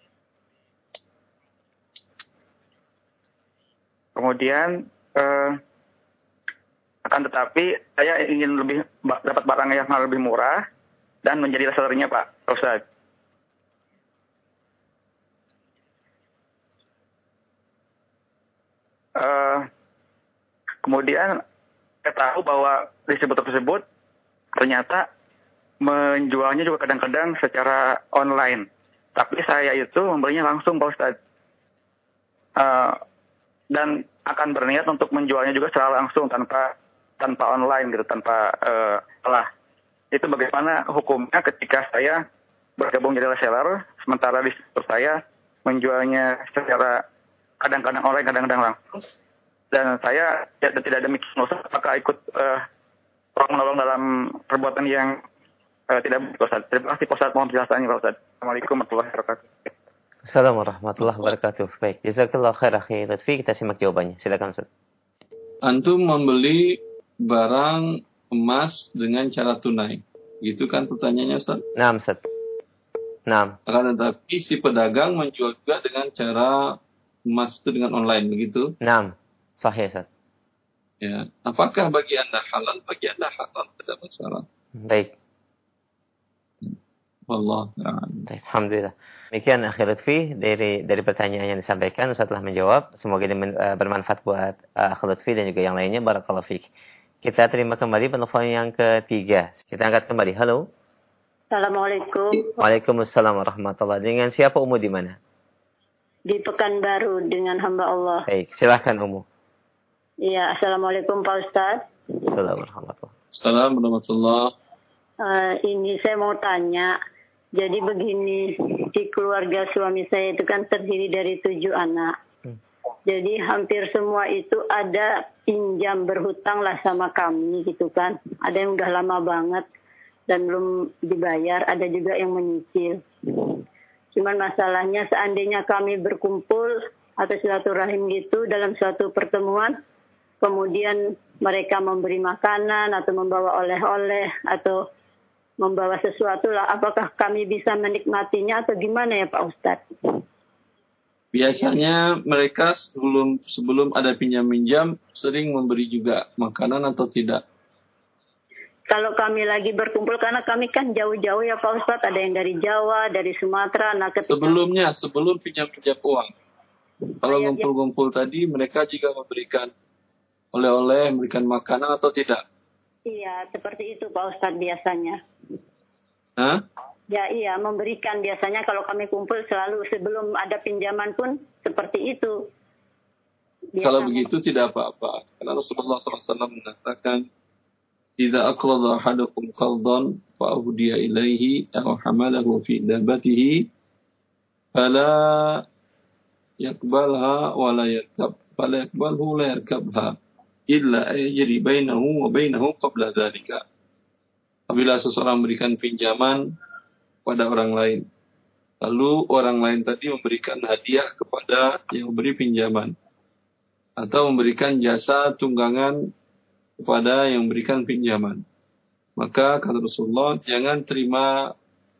Kemudian, eh, akan tetapi saya ingin lebih dapat barang yang lebih murah dan menjadi resellernya, Pak Ustaz. Eh, kemudian saya tahu bahwa distributor tersebut ternyata menjualnya juga kadang-kadang secara online. Tapi saya itu membelinya langsung, Pak Ustaz. Uh, dan akan berniat untuk menjualnya juga secara langsung tanpa tanpa online gitu, tanpa uh, lah. Itu bagaimana hukumnya ketika saya bergabung jadi reseller, sementara distributor saya menjualnya secara kadang-kadang online, kadang-kadang langsung. Dan saya ya, tidak demikian, Ustaz, apakah ikut uh, menolong dalam perbuatan yang uh, tidak baik, Ustaz. Terima kasih, Ustaz. Mohon penjelasannya, Pak Ustaz. Assalamualaikum warahmatullahi wabarakatuh. Assalamualaikum warahmatullahi wabarakatuh. Baik, jazakallahu khair akhi Lutfi. Kita simak jawabannya. Silakan, Ustaz. Antum membeli barang emas dengan cara tunai. Gitu kan pertanyaannya, Ustaz? Naam, Ustaz. Naam. Akan tetapi si pedagang menjual juga dengan cara emas itu dengan online, begitu? Naam. Sahih, Ustaz. Ya, apakah bagi Anda halal? Bagi Anda halal, tidak masalah. Baik. Wallah ta'ala. Alhamdulillah. Demikian akhir Lutfi dari dari pertanyaan yang disampaikan, Ustaz telah menjawab. Semoga ini uh, bermanfaat buat uh, akhir Lutfi dan juga yang lainnya. Barakallahu fiik. Kita terima kembali penelpon yang ketiga. Kita angkat kembali. Halo. Assalamualaikum. Waalaikumsalam warahmatullahi. Dengan siapa Umu di mana? Di Pekanbaru dengan hamba Allah. Baik, silahkan Umu. Iya, Assalamualaikum Pak Ustadz. Assalamualaikum. Assalamualaikum warahmatullahi. Uh, ini saya mau tanya. Jadi begini, di keluarga suami saya itu kan terdiri dari tujuh anak. Hmm. Jadi hampir semua itu ada pinjam berhutang lah sama kami gitu kan. Ada yang udah lama banget. dan belum dibayar, ada juga yang menyicil. Cuman masalahnya seandainya kami berkumpul atau silaturahim gitu dalam suatu pertemuan, kemudian mereka memberi makanan atau membawa oleh-oleh atau membawa sesuatu lah, apakah kami bisa menikmatinya atau gimana ya Pak Ustadz? Biasanya mereka sebelum sebelum ada pinjam-minjam sering memberi juga makanan atau tidak? Kalau kami lagi berkumpul, karena kami kan jauh-jauh ya Pak Ustadz, ada yang dari Jawa, dari Sumatera. Nah, ketika... Sebelumnya, sebelum pinjam-pinjam uang. Kalau ya, ngumpul-ngumpul ya. Tadi, mereka juga memberikan oleh-oleh, memberikan makanan atau tidak? Iya, seperti itu Pak Ustadz biasanya. Hah? Ya iya, memberikan biasanya kalau kami kumpul selalu sebelum ada pinjaman pun seperti itu. Biasanya. Kalau begitu tidak apa-apa. Karena Rasulullah shallallahu alaihi wasallam mengatakan, "Idza aqrada ahadukum qardan fa ahdiya ilaihi aw hamalahu fi dabatihi fala yaqbalha wa la yarkab fala yaqbalhu la yarkabha illa yajri bainahu wa bainahu qabla dzalika." Apabila seseorang memberikan pinjaman pada orang lain, lalu orang lain tadi memberikan hadiah kepada yang memberi pinjaman atau memberikan jasa tunggangan kepada yang memberikan pinjaman, maka kata Rasulullah, jangan terima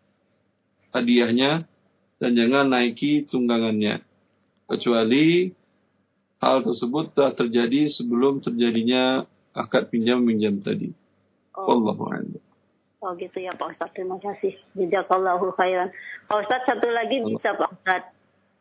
hadiahnya dan jangan naiki tunggangannya kecuali hal tersebut telah terjadi sebelum terjadinya akad pinjam-minjam tadi. Oh. Wallahu a'lam. Oh gitu ya Pak Ustadz, terima kasih. Jazakallahu khairan. Pak Ustadz, satu lagi bisa Pak Ustadz?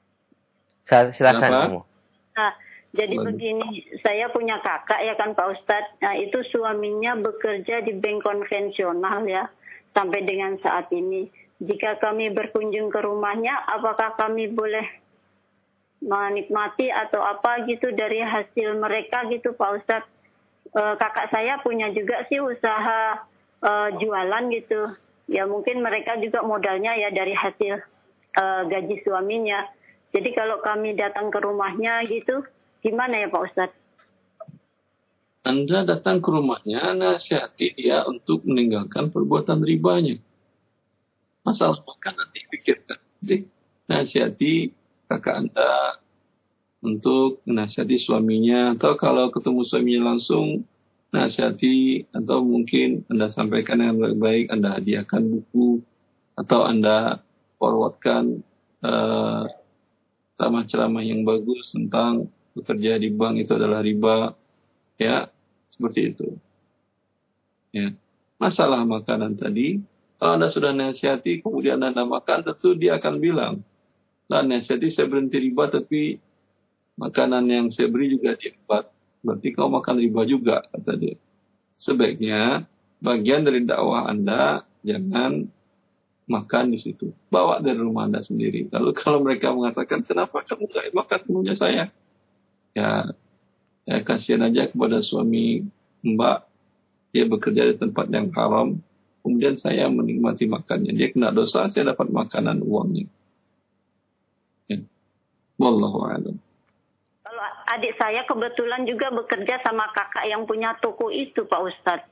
Silakan kamu. Nah, jadi Lalu. begini, saya punya kakak ya kan Pak Ustadz. Nah itu suaminya bekerja di bank konvensional ya, sampai dengan saat ini. Jika kami berkunjung ke rumahnya, apakah kami boleh menikmati atau apa gitu dari hasil mereka gitu Pak Ustadz? E, kakak saya punya juga sih usaha Uh, jualan gitu, ya mungkin mereka juga modalnya ya dari hasil uh, gaji suaminya. Jadi kalau kami datang ke rumahnya gitu, gimana ya Pak Ustadz? Anda datang ke rumahnya, nasihati dia untuk meninggalkan perbuatan ribanya. Masalah makan nanti pikirkan. Jadi nasihati kakak Anda untuk menasihati suaminya, atau kalau ketemu suaminya langsung, nasihati, atau mungkin Anda sampaikan dengan baik-baik, Anda hadiahkan buku, atau Anda forwardkan uh, ceramah-ceramah yang bagus tentang bekerja di bank itu adalah riba, ya, seperti itu. Ya. Masalah makanan tadi, kalau Anda sudah nasihati, kemudian Anda makan, tentu dia akan bilang, lah nasihati saya berhenti riba, tapi makanan yang saya beri juga diempat. Berarti kau makan riba juga, kata dia. Sebaiknya bagian dari dakwah Anda jangan makan di situ. Bawa dari rumah Anda sendiri. Lalu kalau mereka mengatakan, kenapa kamu gak makan punya saya? Ya, ya kasihan aja kepada suami Mbak. Dia bekerja di tempat yang haram. Kemudian saya menikmati makannya. Dia kena dosa, saya dapat makanan uangnya. Ya. Wallahu a'lam. Adik saya kebetulan juga bekerja sama kakak yang punya toko itu, Pak Ustadz.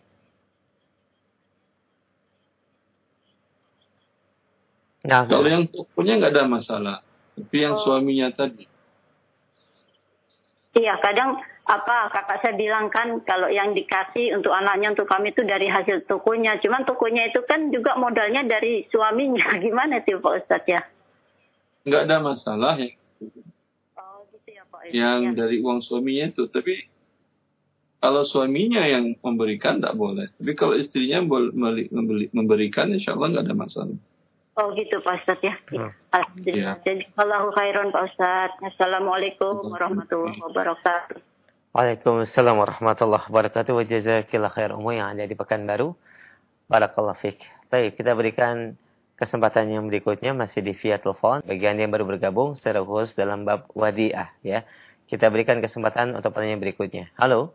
Nah, kalau yang tokonya nggak ada masalah, tapi yang oh. suaminya tadi. Iya, kadang apa kakak saya bilang kan kalau yang dikasih untuk anaknya, untuk kami itu dari hasil tokonya. Cuman tokonya itu kan juga modalnya dari suaminya. Gimana sih Pak Ustadz ya? Nggak ada masalah ya. Yang dari uang suaminya itu, tapi kalau suaminya yang memberikan tak boleh, tapi kalau istrinya membeli, memberikan insya Allah nggak ada masalah. Oh gitu Pak Ustadz ya. Hmm. Alhamdulillah. Jadi Allahu khairan Pak Ustadz. Assalamualaikum warahmatullahi wabarakatuh. Waalaikumsalam warahmatullahi wabarakatuh. Wa jazakillah khair umum yang ada di Pekanbaru. Barakallahu fiik. Baik, kita berikan kesempatan yang berikutnya masih di via telepon. Bagi Anda yang baru bergabung secara khusus dalam bab wadiah ya. Kita berikan kesempatan untuk pertanyaan berikutnya. Halo.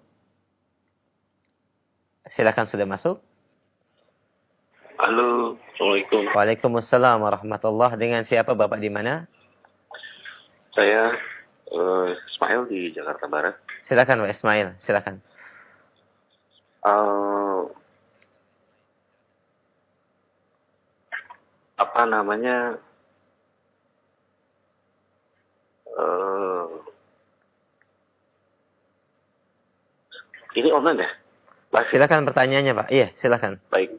Silakan sudah masuk. Halo, Assalamualaikum. Waalaikumsalam warahmatullahi. Dengan siapa Bapak di mana? Saya uh, Ismail di Jakarta Barat. Silakan Pak Ismail, silakan. Uh, apa namanya uh, ini online ya? Live. Silakan pertanyaannya Pak. Iya, silakan. Baik.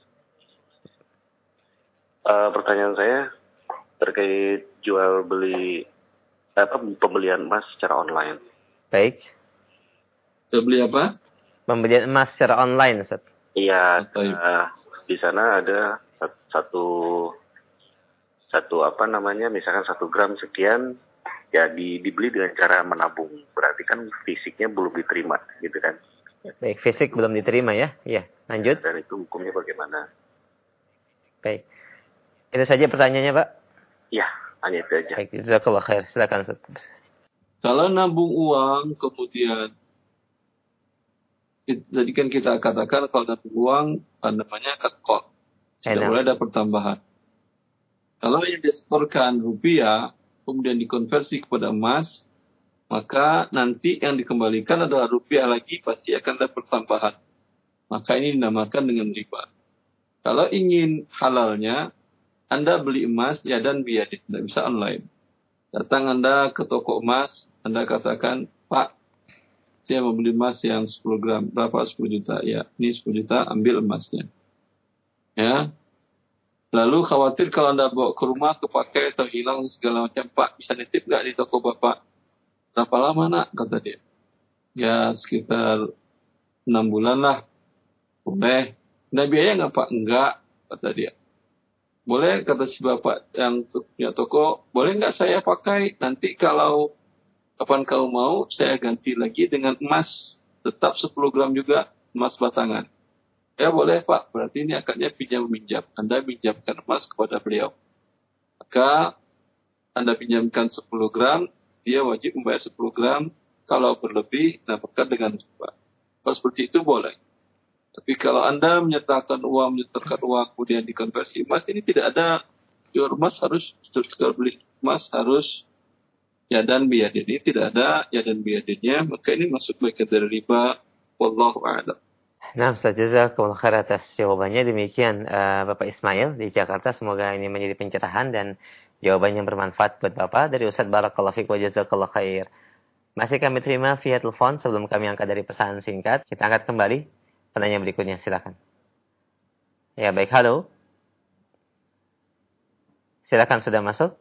Uh, pertanyaan saya terkait jual beli apa pembelian emas secara online. Baik. Jual beli apa? Pembelian emas secara online, Ustaz. Iya, uh, di sana ada satu satu apa namanya, misalkan satu gram sekian, ya di, dibeli dengan cara menabung. Berarti kan fisiknya belum diterima, gitu kan? Baik, fisik belum diterima ya. Iya, lanjut. Dan itu hukumnya bagaimana? Baik. Itu saja pertanyaannya, Pak? Iya, hanya itu aja. Baik, jazakallah khair. Silakan, Ustaz. Kalau nabung uang, kemudian tadi kan kita katakan kalau nabung uang, namanya cut call. Tidak boleh ada pertambahan. Kalau yang disetorkan rupiah, kemudian dikonversi kepada emas, maka nanti yang dikembalikan adalah rupiah lagi, pasti akan ada pertambahan. Maka ini dinamakan dengan riba. Kalau ingin halalnya, Anda beli emas, ya dan biaya, tidak bisa online. Datang Anda ke toko emas, Anda katakan, Pak, saya mau beli emas yang sepuluh gram, berapa? sepuluh juta. Ya, ini sepuluh juta, ambil emasnya. Ya. Lalu khawatir kalau Anda bawa ke rumah, kepakai atau hilang segala macam, Pak, bisa nitip nggak di toko Bapak? Berapa lama nak? Kata dia. Ya, sekitar enam bulan lah. Boleh. Nah, biaya nggak Pak? Enggak, kata dia. Boleh, kata si bapak yang punya toko, boleh nggak saya pakai? Nanti kalau kapan kau mau, saya ganti lagi dengan emas. Tetap sepuluh gram juga, emas batangan. Ya boleh Pak, berarti ini akadnya pinjam-minjam. Anda pinjamkan emas kepada beliau. Maka Anda pinjamkan sepuluh gram, dia wajib membayar sepuluh gram. Kalau berlebih, nah maka dengan riba. Kalau seperti itu boleh. Tapi kalau Anda menyertakan uang, menyertakan uang, kemudian dikonversi emas, ini tidak ada jual emas harus, jual beli emas harus ya dan biadin. Ini tidak ada ya dan biadinnya, maka ini masuk bagian dari riba. Wallahu a'lam. Nah, Ustaz, jazakumullah khair atas jawabannya. Demikian uh, Bapak Ismail di Jakarta. Semoga ini menjadi pencerahan dan jawaban yang bermanfaat buat Bapak. Dari Ustaz Barakallahu Fiik wa jazakallahu khair. Masih kami terima via telepon sebelum kami angkat dari pesan singkat. Kita angkat kembali penanya berikutnya, silakan. Ya, baik, halo. Silakan, sudah masuk?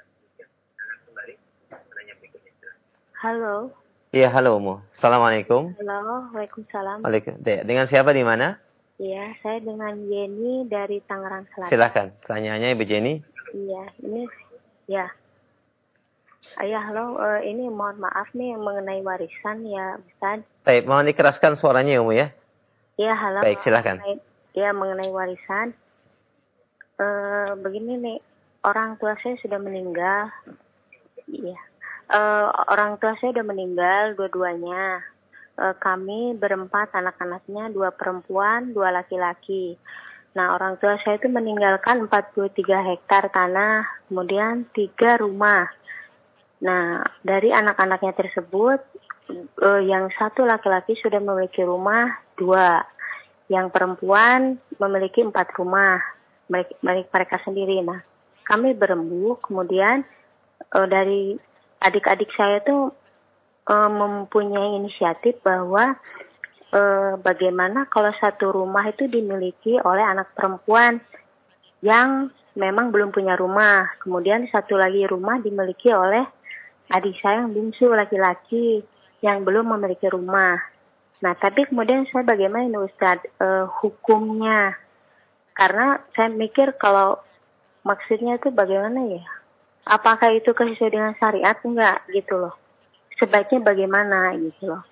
Halo. Iya, halo, Umu. Assalamualaikum. Halo, waalaikumsalam. Waalaikumsalam. Dengan siapa di mana? Iya, saya dengan Jenny dari Tangerang Selatan. Silakan, pertanyaannya Ibu Jenny. Iya, ini, ya. Ayah, halo, uh, ini mohon maaf nih mengenai warisan ya, Ustaz. Baik, mohon dikeraskan suaranya, Umu ya. Iya, halo. Baik, silakan. Mengenai, ya, mengenai warisan. Uh, begini nih, orang tua saya sudah meninggal. Iya. Uh, orang tua saya sudah meninggal, dua-duanya. Uh, kami berempat anak-anaknya, dua perempuan, dua laki-laki. Nah, orang tua saya itu meninggalkan empat puluh tiga hektar tanah, kemudian tiga rumah. Nah, dari anak-anaknya tersebut, uh, yang satu laki-laki sudah memiliki rumah dua, yang perempuan memiliki empat rumah, mereka, mereka sendiri. Nah, kami berembuk, kemudian uh, dari adik-adik saya tuh uh, mempunyai inisiatif bahwa uh, bagaimana kalau satu rumah itu dimiliki oleh anak perempuan yang memang belum punya rumah, kemudian satu lagi rumah dimiliki oleh adik saya yang bungsu laki-laki yang belum memiliki rumah. Nah, tapi kemudian saya bagaimana ini Ustaz uh, hukumnya? Karena saya mikir kalau maksudnya itu bagaimana ya? Apakah itu sesuai dengan syariat? Enggak gitu loh. Sebaiknya bagaimana gitu loh.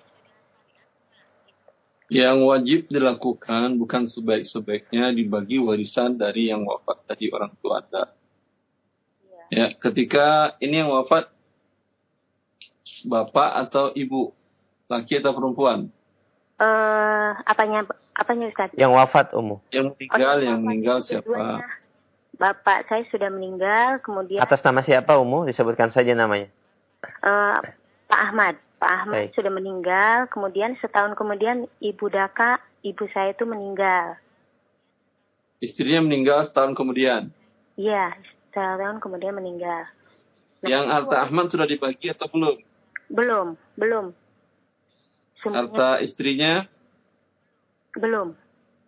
Yang wajib dilakukan bukan sebaik-sebaiknya dibagi warisan dari yang wafat tadi orang tua Anda. Ya. Ya, ketika ini yang wafat bapak atau ibu, laki atau perempuan? Eh, uh, apanya apanya Ustaz? Yang wafat, Umu. Yang meninggal, oh, yang meninggal siapa? Keduanya. Bapak saya sudah meninggal, kemudian atas nama siapa, Umu? Disebutkan saja namanya. Uh, Pak Ahmad. Pak Ahmad Baik. Sudah meninggal, kemudian setahun kemudian Ibu Daka, ibu saya itu meninggal. Istrinya meninggal setahun kemudian? Iya, setengah tahun kemudian meninggal. Nah, Yang harta Ahmad sudah dibagi atau belum? Belum, belum. Semuanya Harta istrinya belum.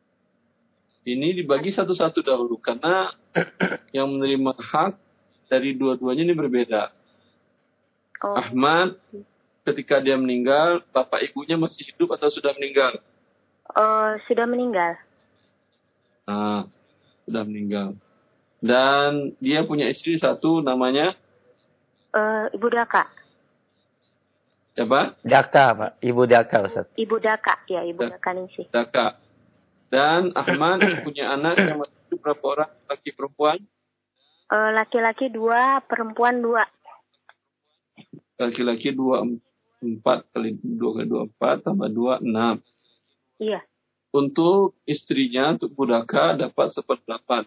ini dibagi satu-satu dahulu karena yang menerima hak dari dua-duanya ini berbeda. Oh. Ahmad ketika dia meninggal, bapak ibunya masih hidup atau sudah meninggal? Oh, sudah meninggal. Nah, sudah meninggal. Dan dia punya istri satu namanya Uh, Ibu Daka. siapa? Daka, Pak. Ibu Daka, Ustaz. Ibu Daka, ya Ibu Da- Daka Ningsih. Daka. Dan Ahmad punya anak yang masih hidup berapa orang? Laki perempuan? Uh, laki-laki dua, perempuan dua. Laki-laki dua, empat kali dua kali dua empat tambah dua enam. Iya. Untuk istrinya, untuk Budaka dapat seperdelapan.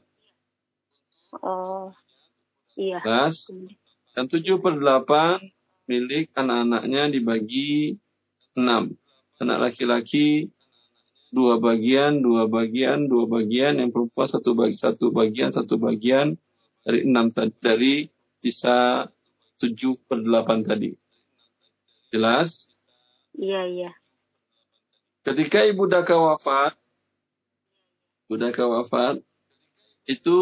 Oh, iya. Belas. Dan tujuh per delapan milik anak-anaknya dibagi enam. Anak laki-laki dua bagian, dua bagian, dua bagian. Yang perempuan satu bagi satu bagian, satu bagian dari enam tadi, dari sisa tujuh per delapan tadi. Jelas? Iya, iya. Ketika Ibu Daka wafat, Ibu Daka wafat, itu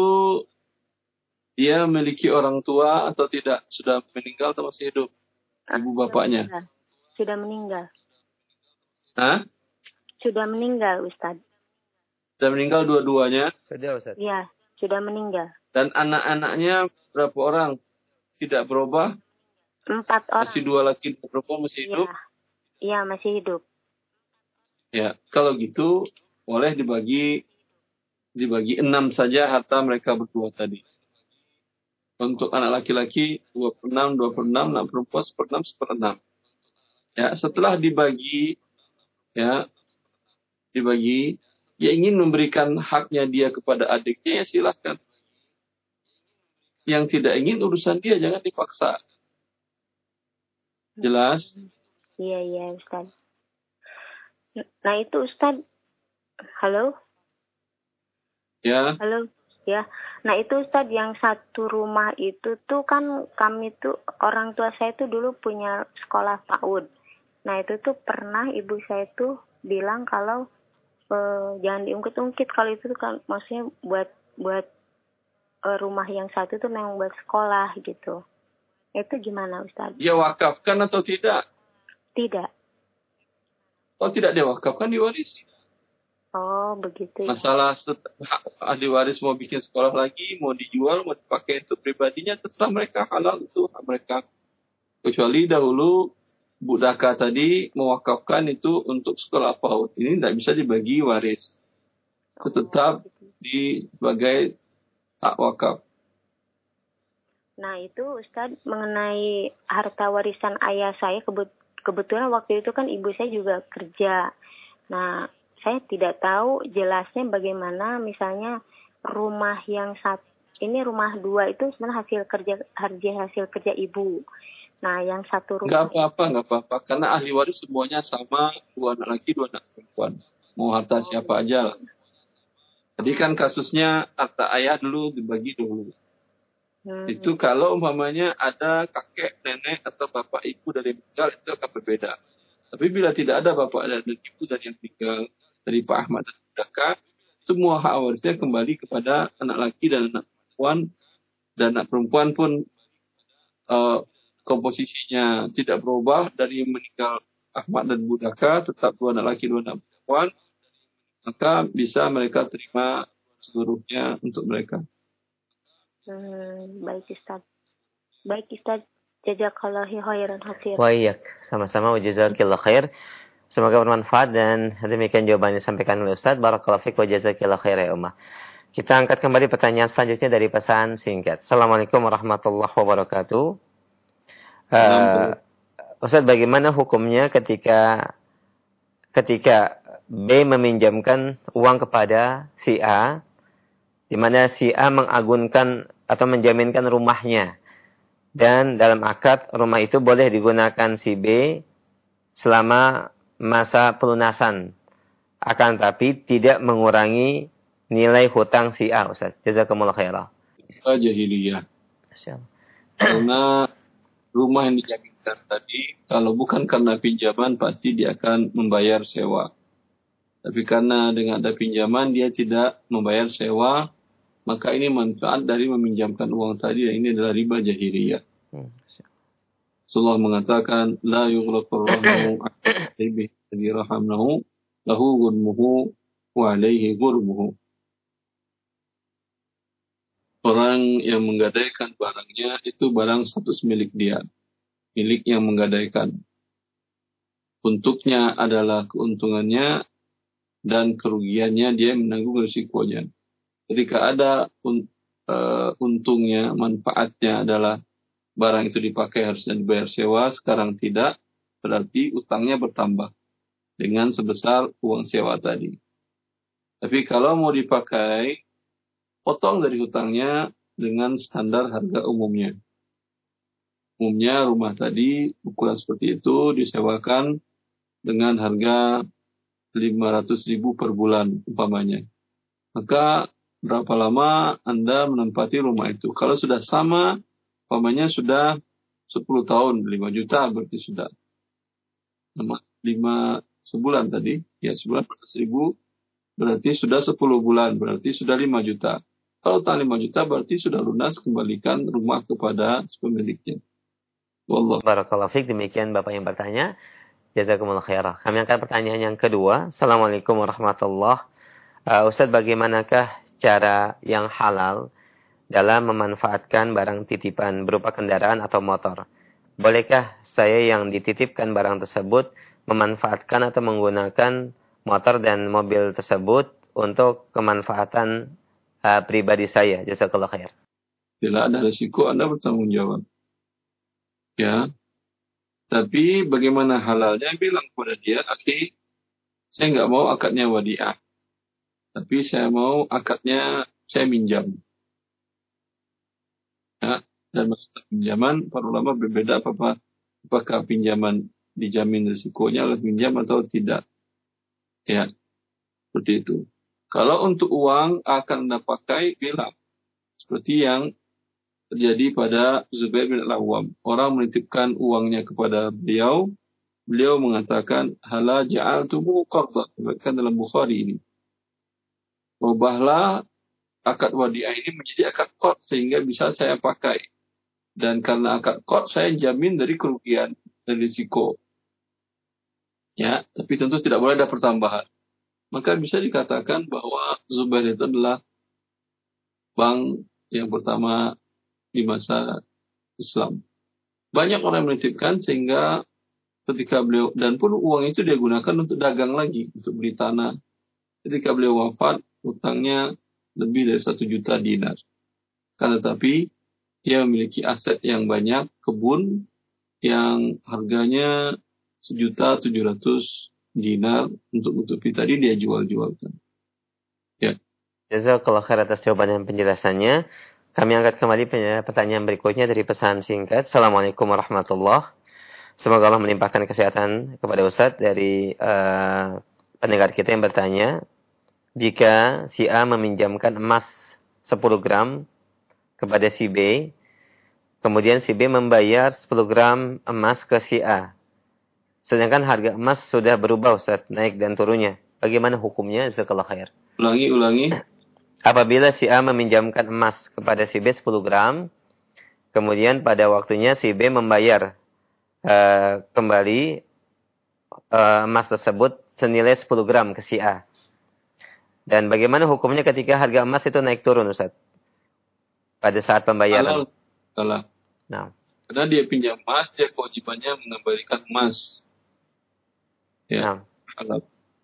dia memiliki orang tua atau tidak? Sudah meninggal atau masih hidup? Ibu bapaknya. Sudah meninggal. Hah? Sudah meninggal, Ustaz. Sudah meninggal dua-duanya? Sudah, Ustaz. Iya, sudah meninggal. Dan anak-anaknya berapa orang? Tidak berubah? Empat orang. Masih dua laki dua perempuan masih hidup? Iya, masih hidup. Ya, kalau gitu boleh dibagi dibagi enam saja harta mereka berdua tadi. Untuk anak laki-laki dua per enam, dua per enam, anak perempuan seper enam, seper enam. Ya, setelah dibagi, ya, dibagi, dia ingin memberikan haknya dia kepada adiknya, ya silahkan. Yang tidak ingin urusan dia, jangan dipaksa. Jelas? Iya, iya, Ustaz. Nah itu Ustaz, halo? Ya. Halo, ya. Nah itu Ustaz, yang satu rumah itu tuh kan kami tuh, orang tua saya tuh dulu punya sekolah PAUD. Nah itu tuh pernah ibu saya tuh bilang kalau eh, jangan diungkit-ungkit, kalau itu tuh kan maksudnya buat buat eh, rumah yang satu tuh memang buat sekolah gitu. Itu gimana Ustaz? Dia wakafkan atau tidak? Tidak. Kalau tidak diwakafkan, diwarisi. Oh, begitu ya. Masalah set- hak ahli waris mau bikin sekolah lagi, mau dijual, mau dipakai untuk pribadinya, terserah mereka, halal itu hak mereka. Kecuali dahulu Bu Daka tadi mewakafkan itu untuk sekolah PAUD. Ini tidak bisa dibagi waris. Itu tetap di sebagai hak wakaf. Nah itu Ustadz, mengenai harta warisan ayah saya, kebet- kebetulan waktu itu kan ibu saya juga kerja. Nah saya tidak tahu jelasnya bagaimana misalnya rumah yang satu, ini rumah dua itu sebenarnya hasil kerja hasil hasil kerja ibu. Nah yang satu rumah. Nggak apa-apa, nggak apa-apa. Karena ahli waris semuanya sama, dua anak laki, dua anak perempuan. Mau harta siapa aja lah. Jadi kan kasusnya harta ayah dulu dibagi dulu. Hmm. Itu kalau umpamanya ada kakek, nenek, atau bapak ibu dari meninggal, itu akan berbeda. Tapi bila tidak ada bapak dan ibu dari yang tinggal, dari Pak Ahmad dan Daka, semua hak warisnya kembali kepada anak laki dan anak perempuan. Dan anak perempuan pun uh, komposisinya tidak berubah dari meninggal Ahmad dan Budaka, tetap dua anak laki, dua anak perempuan. Maka bisa mereka terima seluruhnya untuk mereka. Hmm, baik Ustaz. Baik Ustaz, jazakallahu khairan hatsir. Wa iyyak, sama-sama wa jazakillahu khair. Semoga bermanfaat dan demikian jawabannya disampaikan oleh Ustaz. Barakallahu fiik wa jazakillahu khair ya ummah. Kita angkat kembali pertanyaan selanjutnya dari pesan singkat. Assalamualaikum warahmatullahi wabarakatuh. Uh, Ustaz, bagaimana hukumnya ketika ketika B meminjamkan uang kepada si A, di mana si A mengagunkan atau menjaminkan rumahnya, dan dalam akad rumah itu boleh digunakan si B selama masa pelunasan, akan tapi tidak mengurangi nilai hutang si A, Ustaz. Jazakumullah khairan. riba jahiliyah. Karena rumah yang dijaminkan tadi, kalau bukan karena pinjaman, pasti dia akan membayar sewa. Tapi karena dengan ada pinjaman, dia tidak membayar sewa, maka ini manfaat dari meminjamkan uang tadi, dan ini adalah riba jahiliyah. Rasulullah mengatakan, La yughlaqur rahmu a'adibih rahamnahu, lahu gurmuhu, wa alaihi gurmuhu. Orang yang menggadaikan barangnya, itu barang status milik dia. Milik yang menggadaikan. Untuknya adalah keuntungannya, dan kerugiannya dia menanggung risikonya. Ketika ada un, uh, untungnya, manfaatnya adalah barang itu dipakai harusnya dibayar sewa, sekarang tidak, berarti utangnya bertambah dengan sebesar uang sewa tadi. Tapi kalau mau dipakai, potong dari hutangnya dengan standar harga umumnya. Umumnya rumah tadi ukuran seperti itu disewakan dengan harga lima ratus ribu per bulan umpamanya. Maka berapa lama Anda menempati rumah itu? Kalau sudah sama, umpamanya sudah sepuluh tahun, lima juta berarti sudah. lima sebulan tadi, ya sebulan per ribu, berarti sudah sepuluh bulan, berarti sudah lima juta. Kalau utang lima juta berarti sudah lunas, kembalikan rumah kepada pemiliknya. Wallah. Barakallahu fiik, demikian Bapak yang bertanya. Jazakumullah khairah. Kami angkat pertanyaan yang kedua. Assalamualaikum warahmatullahi wabarakatuh. Uh, Ustaz, bagaimanakah cara yang halal dalam memanfaatkan barang titipan berupa kendaraan atau motor? Bolehkah saya yang dititipkan barang tersebut memanfaatkan atau menggunakan motor dan mobil tersebut untuk kemanfaatan uh, pribadi saya? Jazakallah khair. Bila ada risiko, Anda bertanggung jawab. Ya. Tapi bagaimana halalnya? Bilang kepada dia, akhi, saya nggak mau akadnya wadiah. Tapi saya mau akadnya saya minjam. Ya. Dan masalah pinjaman, para ulama berbeda apa apakah pinjaman dijamin risikonya oleh pinjam atau tidak. Ya, seperti itu. Kalau untuk uang akan Anda pakai, bilang. Seperti yang terjadi pada Zubair bin Al-Awwam. Orang menitipkan uangnya kepada beliau. Beliau mengatakan, Hala ja'altumu qardan. Kan dalam Bukhari ini. Ubahlah akad wadiah ini menjadi akad qard sehingga bisa saya pakai. Dan karena akad qard saya jamin dari kerugian dan risiko. Ya, tapi tentu tidak boleh ada pertambahan. Maka bisa dikatakan bahwa Zubair itu adalah bank yang pertama di masa Islam. Banyak orang menitipkan sehingga ketika beliau, dan pun uang itu dia gunakan untuk dagang lagi, untuk beli tanah. Ketika beliau wafat, utangnya lebih dari satu juta dinar. Kan tetapi dia memiliki aset yang banyak, kebun yang harganya sejuta tujuh ratus dinar untuk menutupi tadi dia jual-jualkan. Ya. Jazakallah khair atas jawaban dan penjelasannya. Kami angkat kembali pertanyaan berikutnya dari pesan singkat. Assalamualaikum warahmatullahi wabarakatuh. Semoga Allah melimpahkan kesehatan kepada Ustaz dari uh, pendengar kita yang bertanya. Jika si A meminjamkan emas sepuluh gram kepada si B, kemudian si B membayar sepuluh gram emas ke si A. Sedangkan harga emas sudah berubah Ustaz, naik dan turunnya. Bagaimana hukumnya? Jazakallah khair. Ulangi, ulangi. Apabila si A meminjamkan emas kepada si B sepuluh gram, kemudian pada waktunya si B membayar uh, kembali uh, emas tersebut senilai sepuluh gram ke si A. Dan bagaimana hukumnya ketika harga emas itu naik turun, Ustaz? Pada saat pembayaran. Salah. Nah. Karena dia pinjam emas, dia kewajibannya mengembalikan emas. Ya. Nah. Salah.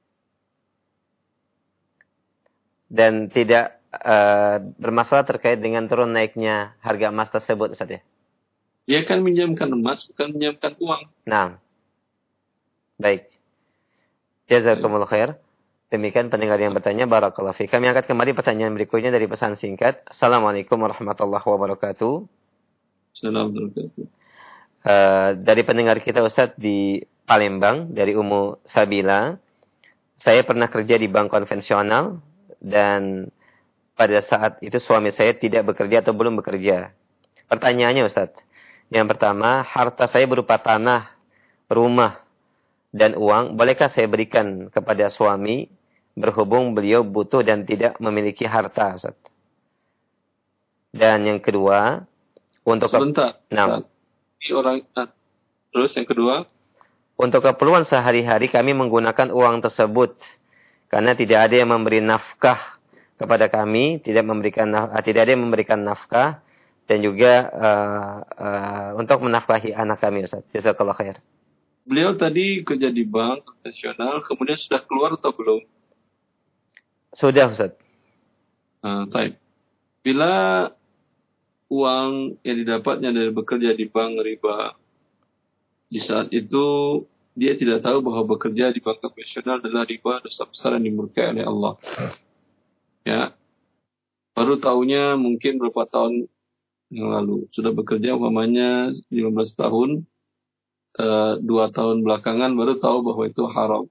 Dan tidak uh, bermasalah terkait dengan turun naiknya harga emas tersebut, Ustaz ya? Dia kan minjamkan emas, bukan minjamkan uang. Nah, baik. Jazakumullah khair. Demikian pendengar yang bertanya, barakallahu fiik. Kami angkat kembali pertanyaan berikutnya dari pesan singkat. Assalamualaikum warahmatullahi wabarakatuh. Assalamualaikum. Uh, dari pendengar kita Ustaz di Palembang, dari Ummu Sabila. Saya pernah kerja di bank konvensional dan pada saat itu suami saya tidak bekerja atau belum bekerja. Pertanyaannya Ustaz, yang pertama, harta saya berupa tanah, rumah, dan uang, bolehkah saya berikan kepada suami berhubung beliau butuh dan tidak memiliki harta, Ustaz? Dan yang kedua, untuk sebentar. Nah, ini orang ah, terus yang kedua, untuk keperluan sehari-hari kami menggunakan uang tersebut karena tidak ada yang memberi nafkah kepada kami, tidak memberikan tidak ada yang memberikan nafkah dan juga uh, uh, untuk menafkahi anak kami, Ustaz. Jazakallahu khair. Beliau tadi kerja di bank konvensional, kemudian sudah keluar atau belum? Sudah, Ustaz. Nah, baik. Bila uang yang didapatnya dari bekerja di bank riba, di saat itu dia tidak tahu bahwa bekerja di bank konvensional adalah riba, dosa besar yang dimurkai oleh Allah. Ya, baru tahunya mungkin beberapa tahun yang lalu. Sudah bekerja umpamanya lima belas tahun, uh, dua tahun belakangan baru tahu bahwa itu haram.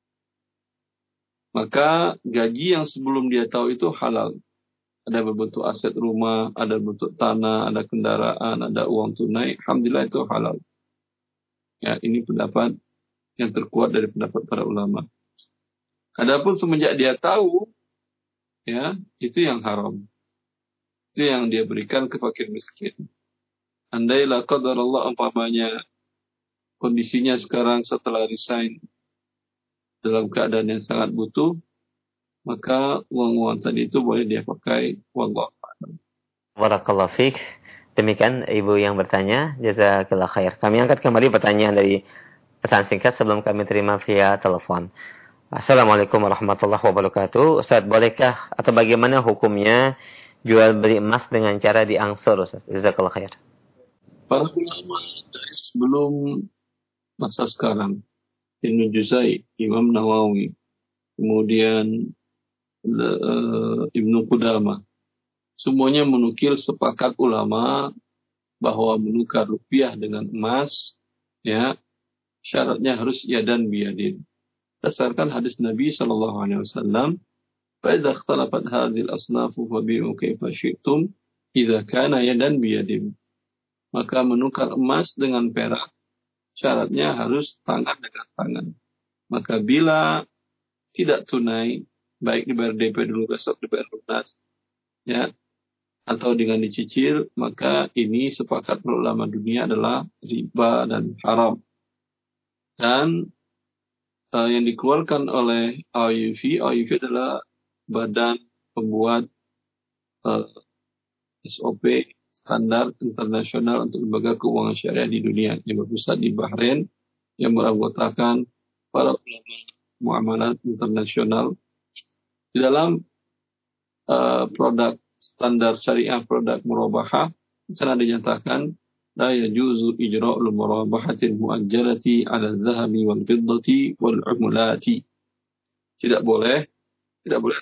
Maka gaji yang sebelum dia tahu itu halal. Ada berbentuk aset rumah, ada bentuk tanah, ada kendaraan, ada uang tunai. Alhamdulillah itu halal. Ya, ini pendapat yang terkuat dari pendapat para ulama. Adapun semenjak dia tahu, ya, itu yang haram. Itu yang dia berikan ke fakir miskin. Andailah qadar Allah umpamanya kondisinya sekarang setelah resign dalam keadaan yang sangat butuh, maka uang-uang tadi itu boleh dia pakai. Wallahu a'lam. Barakallahu fiik. Demikian ibu yang bertanya, jazakallahu khair. Kami angkat kembali pertanyaan dari pesan singkat sebelum kami terima via telepon. Assalamualaikum warahmatullahi wabarakatuh. Ustaz, bolehkah atau bagaimana hukumnya jual beli emas dengan cara diangsur, Ustaz? Jazakallahu khair. Para ulama dari sebelum masa sekarang, Ibnu Juzai, Imam Nawawi, kemudian uh, Ibnu Qudamah, semuanya menukil sepakat ulama bahwa menukar rupiah dengan emas, ya, syaratnya harus yadan biyadin. Berdasarkan hadis Nabi sallallahu alaihi wasallam, فَإِذَا اخْتَلَفَتْ هَذِهِ الْأَصْنَافُ فَبِيعُوا كَيْفَ شِئْتُمْ إِذَا كَانَ يَدًا بِيَدٍ. Maka menukar emas dengan perak syaratnya harus tangan dengan tangan. Maka bila tidak tunai, baik dibayar D P dulu besok dibayar lunas, ya, atau dengan dicicil, maka ini sepakat para ulama dunia adalah riba dan haram. Dan uh, yang dikeluarkan oleh O I V, O I V adalah badan pembuat uh, S O P standar internasional untuk lembaga keuangan syariah di dunia yang berpusat di Bahrain, yang beranggotakan para ulama muamalat internasional. Di dalam uh, produk standar syariah, produk murabahah, di sana dinyatakan la yajuzu ijra'ul murabahatil muajjalati 'ala az-zahabi wal fiddati wal 'umulati. Tidak boleh Tidak boleh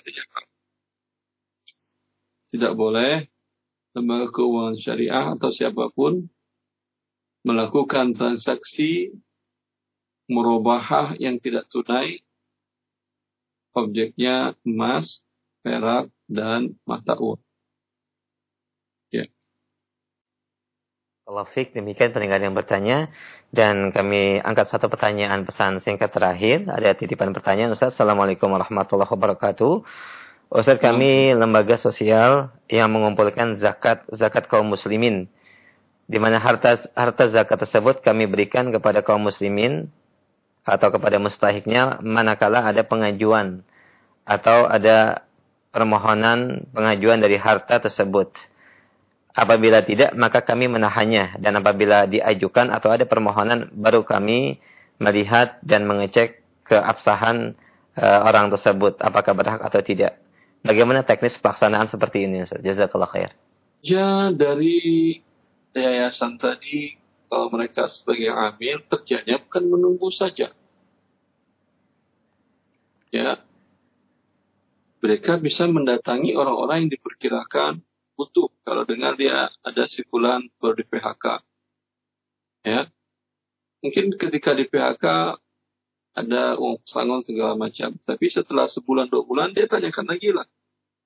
Tidak boleh lembaga keuangan syariah atau siapapun melakukan transaksi murabahah yang tidak tunai, objeknya emas, perak, dan mata uang. Ya. Kalau Fik, demikian pendengar yang bertanya. Dan kami angkat satu pertanyaan pesan singkat terakhir. Ada titipan pertanyaan, Ustaz. Assalamualaikum warahmatullahi wabarakatuh. Ustaz, kami hmm. lembaga sosial yang mengumpulkan zakat zakat kaum muslimin. Di mana harta harta zakat tersebut kami berikan kepada kaum muslimin atau kepada mustahiknya manakala ada pengajuan atau ada permohonan pengajuan dari harta tersebut. Apabila tidak, maka kami menahannya. Dan apabila diajukan atau ada permohonan, baru kami melihat dan mengecek keabsahan uh, orang tersebut, apakah berhak atau tidak. Bagaimana teknis pelaksanaan seperti ini, Ustaz? Jazakallahu khair. Ya, dari yayasan tadi, kalau mereka sebagai amil, kerjanya bukan menunggu saja. Ya, mereka bisa mendatangi orang-orang yang diperkirakan butuh. Kalau dengar dia ada si fulan baru di P H K. Ya. Mungkin ketika di P H K ada uang pesangon segala macam. Tapi setelah sebulan dua bulan dia tanyakan lagi lah.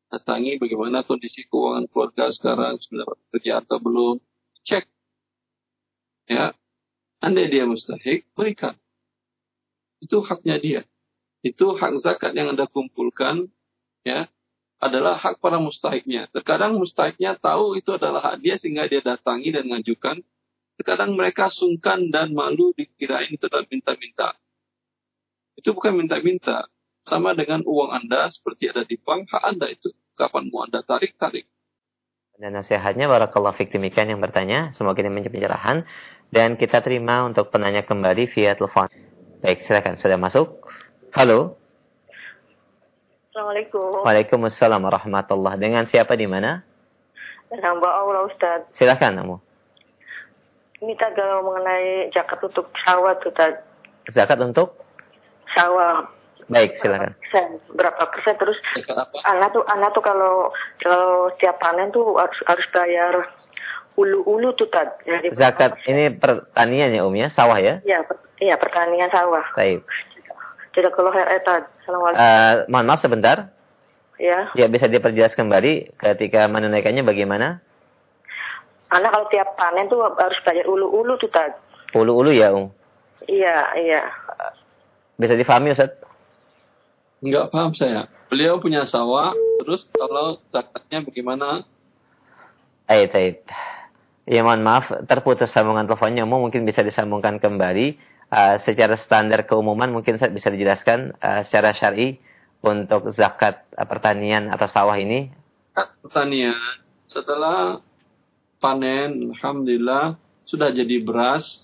datangi bagaimana kondisi keuangan keluarga sekarang, sudah dapat kerja atau belum. Cek. Ya. Andai dia mustahik, berikan. Itu haknya dia. Itu hak zakat yang Anda kumpulkan, ya, adalah hak para mustahiknya. Terkadang mustahiknya tahu itu adalah hak dia sehingga dia datangi dan mengajukan. Terkadang mereka sungkan dan malu dikirain itu adalah minta-minta. Itu bukan minta-minta. Sama dengan uang Anda seperti ada di bank, hak Anda itu. Kapan mau Anda tarik, tarik. Dan nasihatnya, barakallahu fiik, demikian yang bertanya. Semoga ini menjadi pencerahan. Dan kita terima untuk penanya kembali via telepon. Baik, silakan. Sudah masuk? Halo. Assalamualaikum. Waalaikumsalam warahmatullah. Dengan siapa di mana? Dengan Mbak Aula, Ustaz. Silakan, kamu. Ini tadi mengenai zakat untuk sawah, Ustaz. Zakat untuk? Sawah. Baik, silakan. Berapa persen, berapa persen terus anak tuh anak tuh kalau kalau setiap panen tuh harus harus bayar ulu-ulu tuh tad. Jadi zakat ini pertanian ya, Um, ya, sawah ya? Iya, per, iya pertanian sawah. Baik. Tidak kalau her tad. Assalamualaikum. Uh, mohon maaf sebentar. Ya. Ya, bisa diperjelas kembali ketika menunaikannya bagaimana? Anak kalau tiap panen tuh harus bayar ulu-ulu tuh tad. Ulu-ulu ya, Um? Iya, iya. Bisa difahami, Ustaz? Enggak paham saya. Beliau punya sawah, terus kalau zakatnya bagaimana? Baik, baik. Ya, mohon maaf, terputus sambungan teleponnya. Mungkin bisa disambungkan kembali. Uh, secara standar keumuman mungkin bisa dijelaskan uh, secara syar'i untuk zakat uh, pertanian atau sawah ini. Pertanian, setelah panen, alhamdulillah, sudah jadi beras,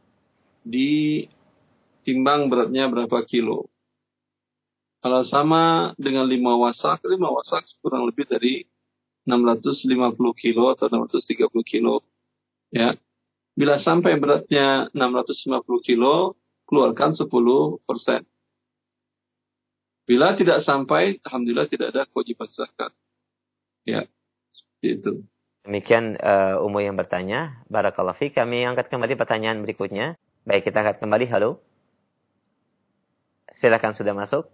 ditimbang beratnya berapa kilo. Kalau sama dengan lima wasak, lima wasak kurang lebih dari enam ratus lima puluh kilo atau enam ratus tiga puluh kilo. Ya. Bila sampai beratnya enam ratus lima puluh kilo, keluarkan sepuluh persen. Bila tidak sampai, alhamdulillah tidak ada kewajiban zakat. Ya, seperti itu. Demikian uh, Umu yang bertanya. Barakallahu fiik. Kami angkat kembali pertanyaan berikutnya. Baik, kita angkat kembali. Halo. Silakan, sudah masuk.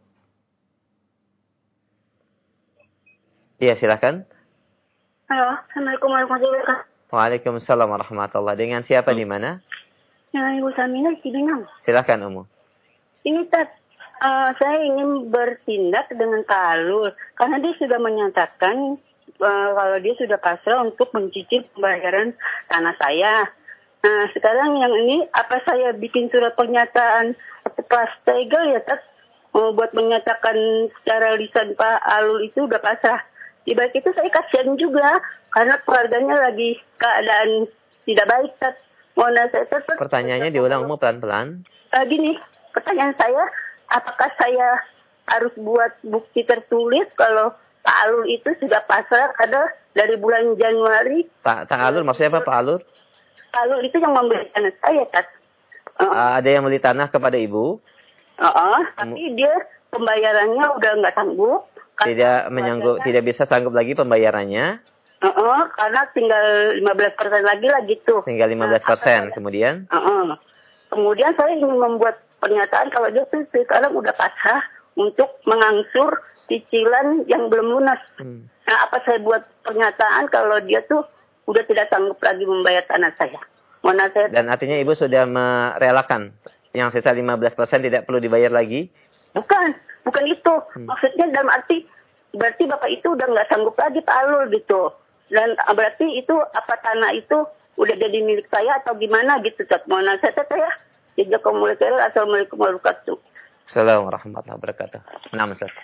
Iya, silakan. Halo, Assalamualaikum warahmatullahi wabarakatuh. Waalaikumsalam warahmatullahi. Dengan siapa di mana? Dengan Ibu Samina di Cibinong. Silakan, Umu. Ini Tat, uh, saya ingin bertindak dengan Pak Alul karena dia sudah menyatakan uh, kalau dia sudah pasrah untuk mencicil pembayaran tanah saya. Nah, sekarang yang ini apa saya bikin surat pernyataan atau pastegel ya Tat, uh, buat menyatakan secara lisan Pak Alul itu udah pasrah. Di balik itu saya kasihan juga karena keluarganya lagi keadaan tidak baik. Tat. Mohon nasihat. Pertanyaannya diulang Umu pelan-pelan. Uh, gini, pertanyaan saya, apakah saya harus buat bukti tertulis kalau Pak Alul itu sudah pasrah karena dari bulan Januari. Pak Pak Alul maksudnya apa Pak Alul? Pak Alul itu yang membeli tanah saya, Tat. Uh, uh, ada yang beli tanah kepada Ibu? Uh, uh, tapi dia pembayarannya udah nggak sanggup. Tidak menyanggup, tidak bisa sanggup lagi pembayarannya. Uh -uh, karena tinggal lima belas persen lagi lah gitu. Tinggal lima belas persen, nah, kemudian? Uh -uh. Kemudian saya ingin membuat pernyataan kalau dia tuh sekarang udah pasrah untuk mengangsur cicilan yang belum lunas. Hmm. Nah, apa saya buat pernyataan kalau dia tuh udah tidak sanggup lagi membayar tanah saya. Mana saya... Dan artinya Ibu sudah merelakan yang sisa lima belas persen tidak perlu dibayar lagi? Bukan, bukan itu. Hmm. Maksudnya dalam arti, berarti Bapak itu udah nggak sanggup lagi Pak Alul gitu. Dan berarti itu apa tanah itu udah jadi milik saya atau gimana gitu. Mohon nasihat saya. Assalamualaikum warahmatullahi wabarakatuh. Assalamualaikum warahmatullahi wabarakatuh. Nama Ustaz.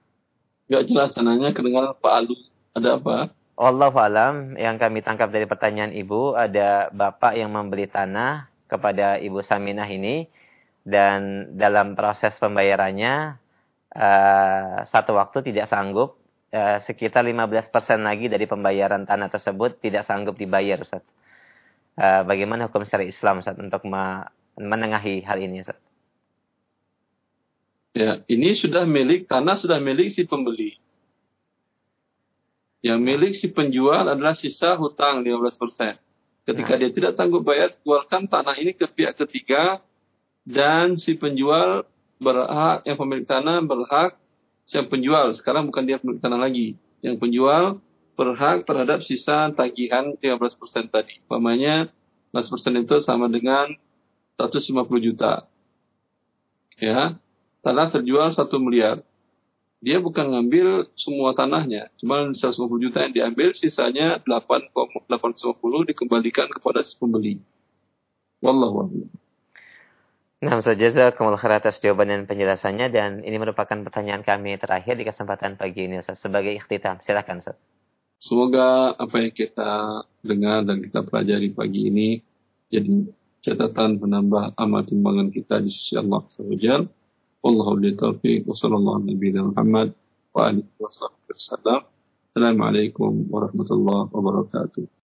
Gak jelas tanahnya, kedengaran Pak Alul. Ada apa? Wallahu alam, yang kami tangkap dari pertanyaan Ibu, ada Bapak yang membeli tanah kepada Ibu Saminah ini. Dan dalam proses pembayarannya, uh, satu waktu tidak sanggup, uh, sekitar lima belas persen lagi dari pembayaran tanah tersebut tidak sanggup dibayar, Ustaz. Uh, bagaimana hukum syariat Islam, Ustaz, untuk menengahi hal ini, Ustaz? Ya, ini sudah milik, tanah sudah milik si pembeli. Yang milik si penjual adalah sisa hutang lima belas persen. Ketika nah. dia tidak sanggup bayar, jualkan tanah ini ke pihak ketiga, dan si penjual berhak, yang pemilik tanah berhak, si penjual, sekarang bukan dia pemilik tanah lagi, Yang penjual berhak terhadap sisa tagihan lima belas persen tadi. Umpamanya lima belas persen itu sama dengan seratus lima puluh juta. Ya, tanah terjual satu miliar. Dia bukan ngambil semua tanahnya, cuma seratus lima puluh juta yang diambil, sisanya delapan ratus lima puluh dikembalikan kepada si pembeli. Wallahu a'lam. Nah, Ustaz, jazakumullah khair atas jawaban dan penjelasannya, dan ini merupakan pertanyaan kami terakhir di kesempatan pagi ini, Ustaz, sebagai ikhtitam. Silakan, Ustaz. Semoga apa yang kita dengar dan kita pelajari pagi ini jadi catatan penambah amal timbangan kita di sisi Allah subhanahu wa taala. Wallahu a'lam bishawab. Wa sallallahu ala nabiyyina Muhammad wa alihi wasallam. Assalamualaikum warahmatullahi wabarakatuh.